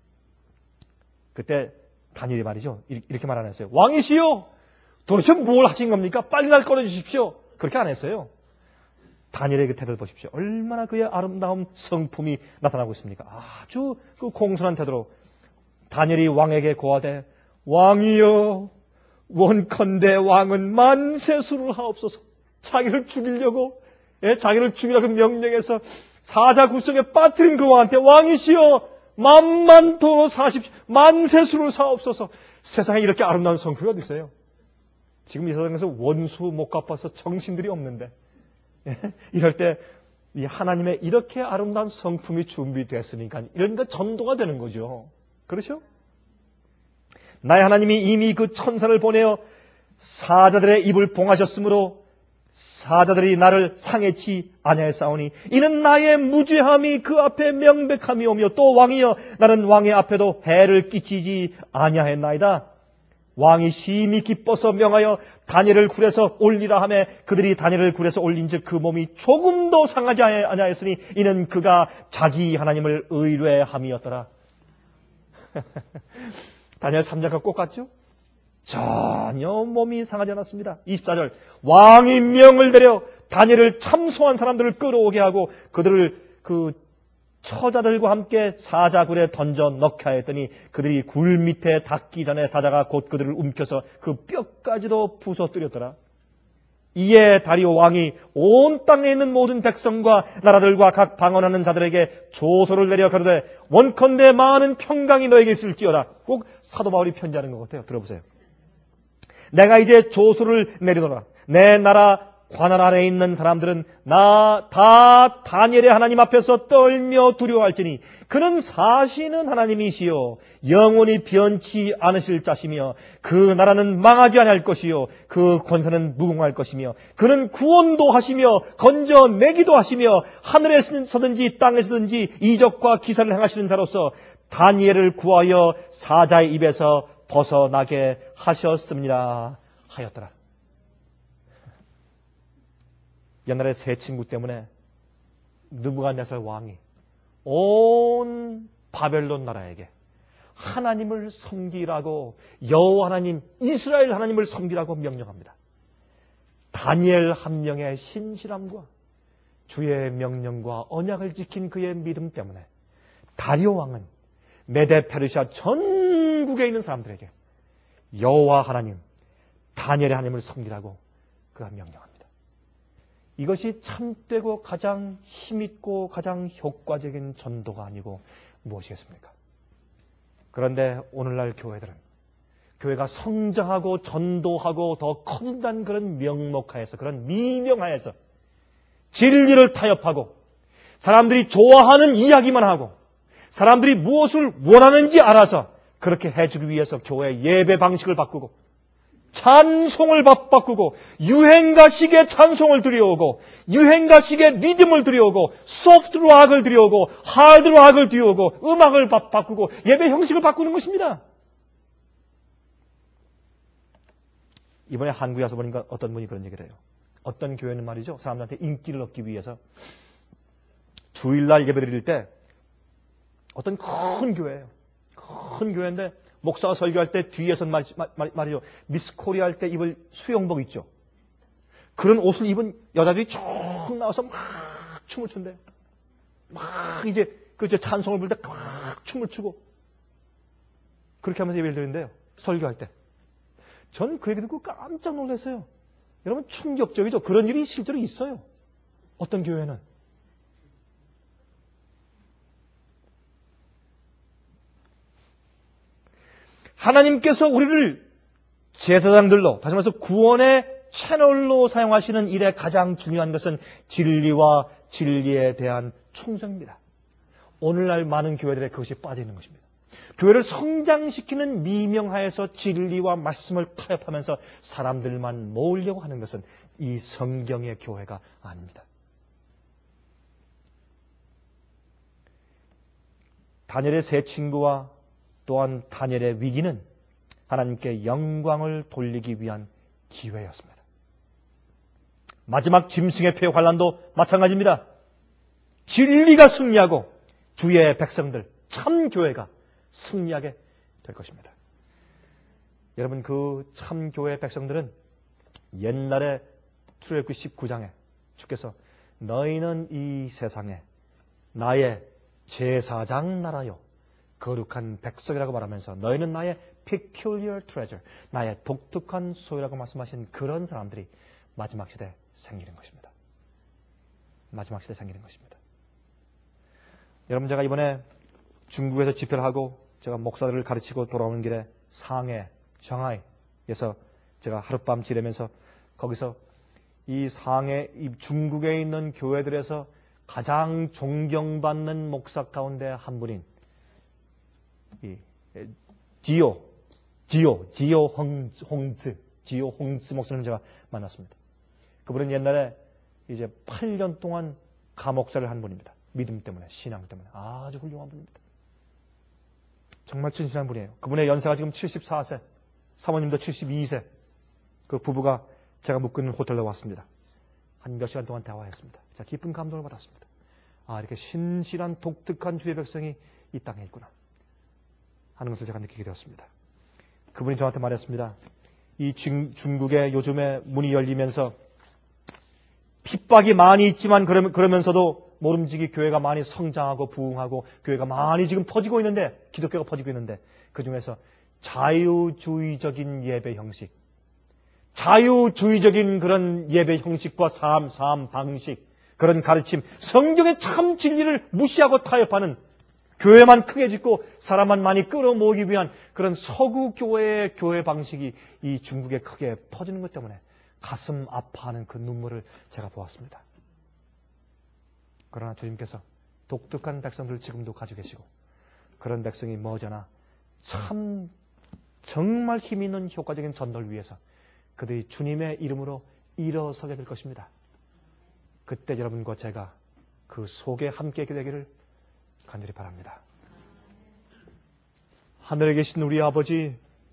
그때 다니엘이 말이죠. 이렇게 말 안 했어요. 왕이시여, 도대체 뭘 하신 겁니까? 빨리 날 꺼내주십시오. 그렇게 안 했어요. 다니엘의 그 태도를 보십시오. 얼마나 그의 아름다운 성품이 나타나고 있습니까? 아주 그 공손한 태도로 다니엘이 왕에게 고하되 왕이여 원컨대 왕은 만세수를 하옵소서. 자기를 죽이려고 예, 자기를 죽이라고 명령해서 사자 구성에 빠뜨린 그 왕한테 왕이시여 만만 더 사십시오. 만세수를 사옵소서. 세상에 이렇게 아름다운 성품이 어디 있어요? 지금 이 세상에서 원수 못 갚아서 정신들이 없는데 예? 이럴 때 이 하나님의 이렇게 아름다운 성품이 준비됐으니까 이런 거 전도가 되는 거죠. 그렇죠? 나의 하나님이 이미 그 천사를 보내어 사자들의 입을 봉하셨으므로 사자들이 나를 상해치 아니하였사오니 이는 나의 무죄함이 그 앞에 명백함이 오며 또 왕이여 나는 왕의 앞에도 해를 끼치지 아니하였나이다. 왕이 심히 기뻐서 명하여 다니엘을 굴에서 올리라 하매 그들이 다니엘을 굴에서 올린즉 그 몸이 조금도 상하지 아니하였으니 이는 그가 자기 하나님을 의뢰함이었더라. 다니엘 삼 장과 똑같죠? 전혀 몸이 상하지 않았습니다. 이십사 절 왕이 명을 내려 다니엘을 참소한 사람들을 끌어오게 하고 그들을 그 처자들과 함께 사자굴에 던져 넣게 하였더니 그들이 굴 밑에 닿기 전에 사자가 곧 그들을 움켜서 그 뼈까지도 부서뜨렸더라. 이에 다리오 왕이 온 땅에 있는 모든 백성과 나라들과 각 방언하는 자들에게 조서를 내려 가로되 원컨대 많은 평강이 너에게 있을지어다. 꼭 사도 바울이 편지하는 것 같아요. 들어보세요. 내가 이제 조서를 내리노라. 내 나라 관할 아래에 있는 사람들은 나 다 다니엘의 하나님 앞에서 떨며 두려워할지니 그는 사시는 하나님이시요 영원히 변치 않으실 자시며 그 나라는 망하지 아니할 것이요 그 권세는 무궁할 것이며 그는 구원도 하시며 건져내기도 하시며 하늘에서든지 땅에서든지 이적과 기사를 행하시는 자로서 다니엘을 구하여 사자의 입에서 벗어나게 하셨습니다 하였더라. 옛날에 세 친구 때문에 느부갓네살 왕이 온 바벨론 나라에게 하나님을 섬기라고 여호와 하나님, 이스라엘 하나님을 섬기라고 명령합니다. 다니엘 한 명의 신실함과 주의 명령과 언약을 지킨 그의 믿음 때문에 다리오 왕은 메데 페르시아 전국에 있는 사람들에게 여호와 하나님, 다니엘의 하나님을 섬기라고 그가 명령합니다. 이것이 참되고 가장 힘있고 가장 효과적인 전도가 아니고 무엇이겠습니까? 그런데 오늘날 교회들은 교회가 성장하고 전도하고 더 커진다는 그런 명목하에서 그런 미명하에서 진리를 타협하고 사람들이 좋아하는 이야기만 하고 사람들이 무엇을 원하는지 알아서 그렇게 해주기 위해서 교회 예배 방식을 바꾸고 찬송을 바꾸고 유행가식의 찬송을 들여오고 유행가식의 리듬을 들여오고 소프트락을 들여오고 하드락을 들여오고 음악을 바꾸고 예배 형식을 바꾸는 것입니다. 이번에 한국에 와서 보니까 어떤 분이 그런 얘기를 해요. 어떤 교회는 말이죠. 사람들한테 인기를 얻기 위해서 주일날 예배 드릴 때 어떤 큰 교회예요. 큰 교회인데 목사가 설교할 때 뒤에서 말, 말, 말이죠. 미스 코리아 할 때 입을 수영복 있죠. 그런 옷을 입은 여자들이 쭉 나와서 막 춤을 춘대요. 막 이제 그 찬송을 부를 때 막 춤을 추고 그렇게 하면서 예배를 드리는데요. 설교할 때. 전 그 얘기 듣고 깜짝 놀랐어요. 여러분 충격적이죠. 그런 일이 실제로 있어요. 어떤 교회는. 하나님께서 우리를 제사장들로, 다시 말해서 구원의 채널로 사용하시는 일에 가장 중요한 것은 진리와 진리에 대한 충성입니다. 오늘날 많은 교회들에 그것이 빠져 있는 것입니다. 교회를 성장시키는 미명하에서 진리와 말씀을 타협하면서 사람들만 모으려고 하는 것은 이 성경의 교회가 아닙니다. 다니엘의 세 친구와 또한 다니엘의 위기는 하나님께 영광을 돌리기 위한 기회였습니다. 마지막 짐승의 폐 환란도 마찬가지입니다. 진리가 승리하고 주의 백성들, 참 교회가 승리하게 될 것입니다. 여러분 그 참 교회 백성들은 옛날에 출애굽기 십구 장에 주께서 너희는 이 세상에 나의 제사장 나라요 거룩한 백성이라고 말하면서 너희는 나의 peculiar treasure, 나의 독특한 소유라고 말씀하신 그런 사람들이 마지막 시대에 생기는 것입니다. 마지막 시대에 생기는 것입니다. 여러분, 제가 이번에 중국에서 집회를 하고 제가 목사들을 가르치고 돌아오는 길에 상해, 상하이에서 제가 하룻밤 지내면서 거기서 이 상해, 이 중국에 있는 교회들에서 가장 존경받는 목사 가운데 한 분인 이 지오, 지오, 지오 홍, 홍즈, 지오 홍즈 목사님 제가 만났습니다. 그분은 옛날에 이제 팔 년 동안 감옥사를 한 분입니다. 믿음 때문에, 신앙 때문에. 아주 훌륭한 분입니다. 정말 진실한 분이에요. 그분의 연세가 지금 칠십사 세, 사모님도 칠십이 세. 그 부부가 제가 묵은 호텔로 왔습니다. 한 몇 시간 동안 대화했습니다. 제가 깊은 감동을 받았습니다. 아, 이렇게 신실한 독특한 주의 백성이 이 땅에 있구나 하는 것을 제가 느끼게 되었습니다. 그분이 저한테 말했습니다. 이 중, 중국에 요즘에 문이 열리면서 핍박이 많이 있지만 그러면서도 모름지기 교회가 많이 성장하고 부흥하고 교회가 많이 지금 퍼지고 있는데, 기독교가 퍼지고 있는데 그 중에서 자유주의적인 예배 형식, 자유주의적인 그런 예배 형식과 삶, 삶 방식, 그런 가르침, 성경의 참 진리를 무시하고 타협하는, 교회만 크게 짓고 사람만 많이 끌어모으기 위한 그런 서구 교회의 교회 방식이 이 중국에 크게 퍼지는 것 때문에 가슴 아파하는 그 눈물을 제가 보았습니다. 그러나 주님께서 독특한 백성들을 지금도 가지고 계시고, 그런 백성이 머지않아 참 정말 힘 있는 효과적인 전도를 위해서 그들이 주님의 이름으로 일어서게 될 것입니다. 그때 여러분과 제가 그 속에 함께 있게 되기를 간절히 바랍니다. 하늘에 계신 우리 아버지,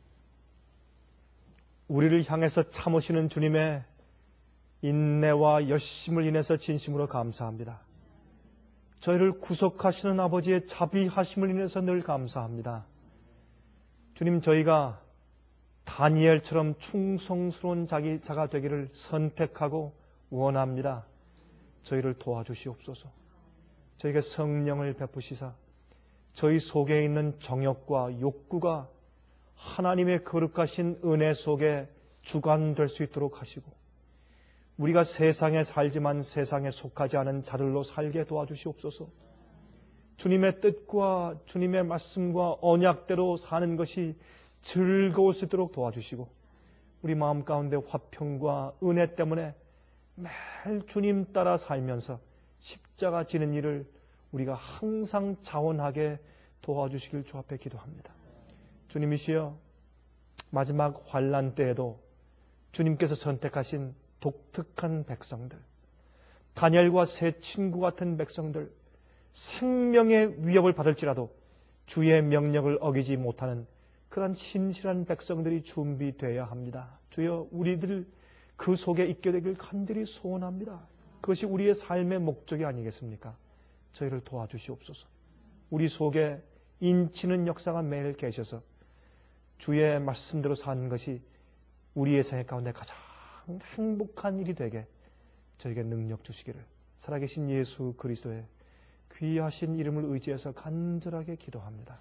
우리를 향해서 참으시는 주님의 인내와 열심을 인해서 진심으로 감사합니다. 저희를 구속하시는 아버지의 자비하심을 인해서 늘 감사합니다. 주님, 저희가 다니엘처럼 충성스러운 자기, 자가 되기를 선택하고 원합니다. 저희를 도와주시옵소서. 저희에게 성령을 베푸시사 저희 속에 있는 정욕과 욕구가 하나님의 거룩하신 은혜 속에 주관될 수 있도록 하시고, 우리가 세상에 살지만 세상에 속하지 않은 자들로 살게 도와주시옵소서. 주님의 뜻과 주님의 말씀과 언약대로 사는 것이 즐거울 수 있도록 도와주시고, 우리 마음 가운데 화평과 은혜 때문에 매일 주님 따라 살면서 십자가 지는 일을 우리가 항상 자원하게 도와주시길 주 앞에 기도합니다. 주님이시여, 마지막 환난 때에도 주님께서 선택하신 독특한 백성들, 다니엘과 세 친구 같은 백성들, 생명의 위협을 받을지라도 주의 명령을 어기지 못하는 그런 신실한 백성들이 준비되어야 합니다. 주여, 우리들 그 속에 있게 되길 간절히 소원합니다. 그것이 우리의 삶의 목적이 아니겠습니까? 저희를 도와주시옵소서. 우리 속에 인치는 역사가 매일 계셔서 주의 말씀대로 사는 것이 우리의 생애 가운데 가장 행복한 일이 되게 저에게 능력 주시기를 살아계신 예수 그리스도의 귀하신 이름을 의지해서 간절하게 기도합니다.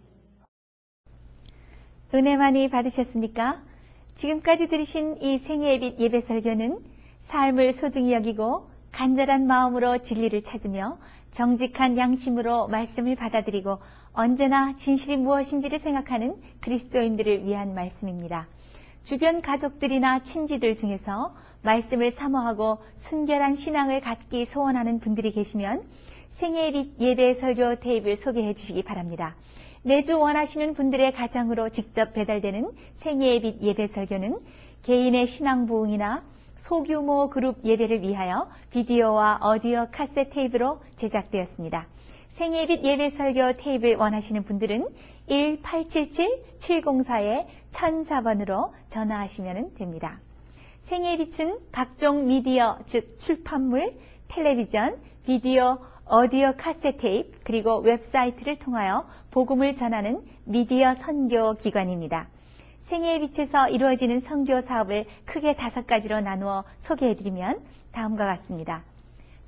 은혜 많이 받으셨습니까? 지금까지 들으신 이 생애빛 예배 설교는 삶을 소중히 여기고 간절한 마음으로 진리를 찾으며 정직한 양심으로 말씀을 받아들이고 언제나 진실이 무엇인지를 생각하는 그리스도인들을 위한 말씀입니다. 주변 가족들이나 친지들 중에서 말씀을 사모하고 순결한 신앙을 갖기 소원하는 분들이 계시면 생애빛 예배 설교 테이프를 소개해 주시기 바랍니다. 매주 원하시는 분들의 가정으로 직접 배달되는 생애빛 예배 설교는 개인의 신앙 부흥이나 소규모 그룹 예배를 위하여 비디오와 오디오 카세트 테이프로 제작되었습니다. 생애빛 예배 설교 테이프를 원하시는 분들은 일 팔칠칠 칠공사 천사 번으로 전화하시면 됩니다. 생애빛은 각종 미디어, 즉 출판물, 텔레비전, 비디오, 오디오 카세트 테이프, 그리고 웹사이트를 통하여 복음을 전하는 미디어 선교 기관입니다. 생애의 빛에서 이루어지는 선교 사업을 크게 다섯 가지로 나누어 소개해드리면 다음과 같습니다.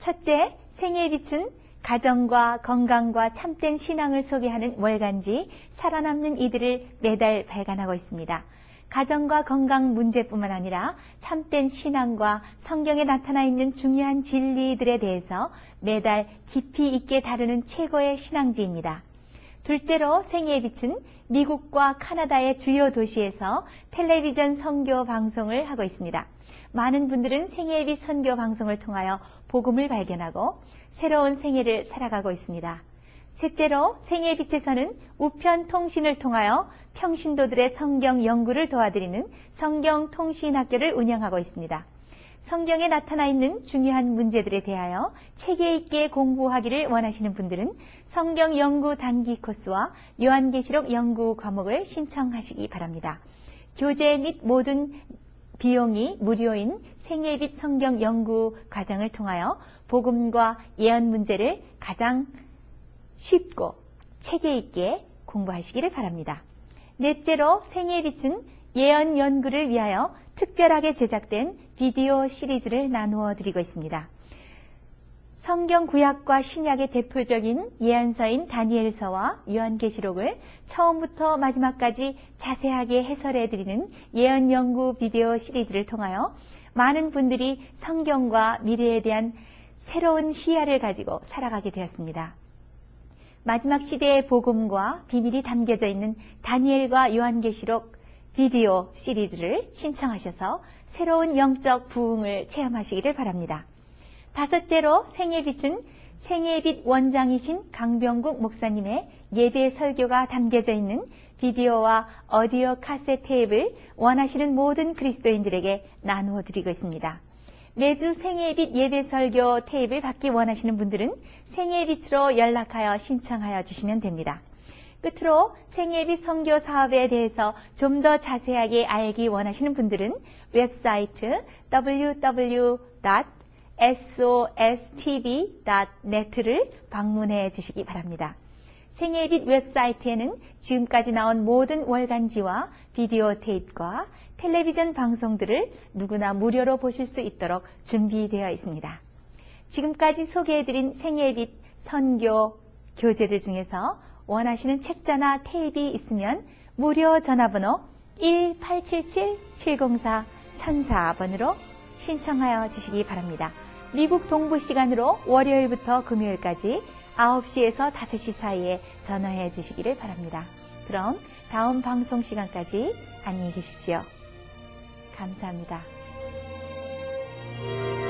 첫째, 생애에 비춘 가정과 건강과 참된 신앙을 소개하는 월간지 살아남는 이들을 매달 발간하고 있습니다. 가정과 건강 문제뿐만 아니라 참된 신앙과 성경에 나타나 있는 중요한 진리들에 대해서 매달 깊이 있게 다루는 최고의 신앙지입니다. 둘째로 생애에 비춘 미국과 카나다의 주요 도시에서 텔레비전 선교 방송을 하고 있습니다. 많은 분들은 생애의 빛 선교 방송을 통하여 복음을 발견하고 새로운 생애를 살아가고 있습니다. 셋째로 생애의 빛에서는 우편 통신을 통하여 평신도들의 성경 연구를 도와드리는 성경통신학교를 운영하고 있습니다. 성경에 나타나 있는 중요한 문제들에 대하여 체계 있게 공부하기를 원하시는 분들은 성경 연구 단기 코스와 요한계시록 연구 과목을 신청하시기 바랍니다. 교재 및 모든 비용이 무료인 생애의 빛 성경 연구 과정을 통하여 복음과 예언 문제를 가장 쉽고 체계 있게 공부하시기를 바랍니다. 넷째로 생애에 비춘 예언 연구를 위하여 특별하게 제작된 비디오 시리즈를 나누어 드리고 있습니다. 성경 구약과 신약의 대표적인 예언서인 다니엘서와 요한계시록을 처음부터 마지막까지 자세하게 해설해 드리는 예언 연구 비디오 시리즈를 통하여 많은 분들이 성경과 미래에 대한 새로운 시야를 가지고 살아가게 되었습니다. 마지막 시대의 복음과 비밀이 담겨져 있는 다니엘과 요한계시록 비디오 시리즈를 신청하셔서 새로운 영적 부흥을 체험하시기를 바랍니다. 다섯째로 생애에 비춘 생애의 빛 원장이신 강병국 목사님의 예배 설교가 담겨져 있는 비디오와 오디오 카세트 테이프를 원하시는 모든 그리스도인들에게 나누어 드리고 있습니다. 매주 생애의 빛 예배 설교 테이프를 받기 원하시는 분들은 생애의 빛으로 연락하여 신청하여 주시면 됩니다. 끝으로 생애의 빛 선교 사업에 대해서 좀 더 자세하게 알기 원하시는 분들은 웹사이트 더블유 더블유 더블유 닷 에스 오 에스 티 비 닷 넷을 방문해 주시기 바랍니다. 생애의 빛 웹사이트에는 지금까지 나온 모든 월간지와 비디오 테이프와 텔레비전 방송들을 누구나 무료로 보실 수 있도록 준비되어 있습니다. 지금까지 소개해드린 생애의 빛 선교 교재들 중에서 원하시는 책자나 테이프 있으면 무료 전화번호 일 팔칠칠 칠공사 천사 번으로 신청하여 주시기 바랍니다. 미국 동부 시간으로 월요일부터 금요일까지 아홉 시에서 다섯 시 사이에 전화해 주시기를 바랍니다. 그럼 다음 방송 시간까지 안녕히 계십시오. 감사합니다.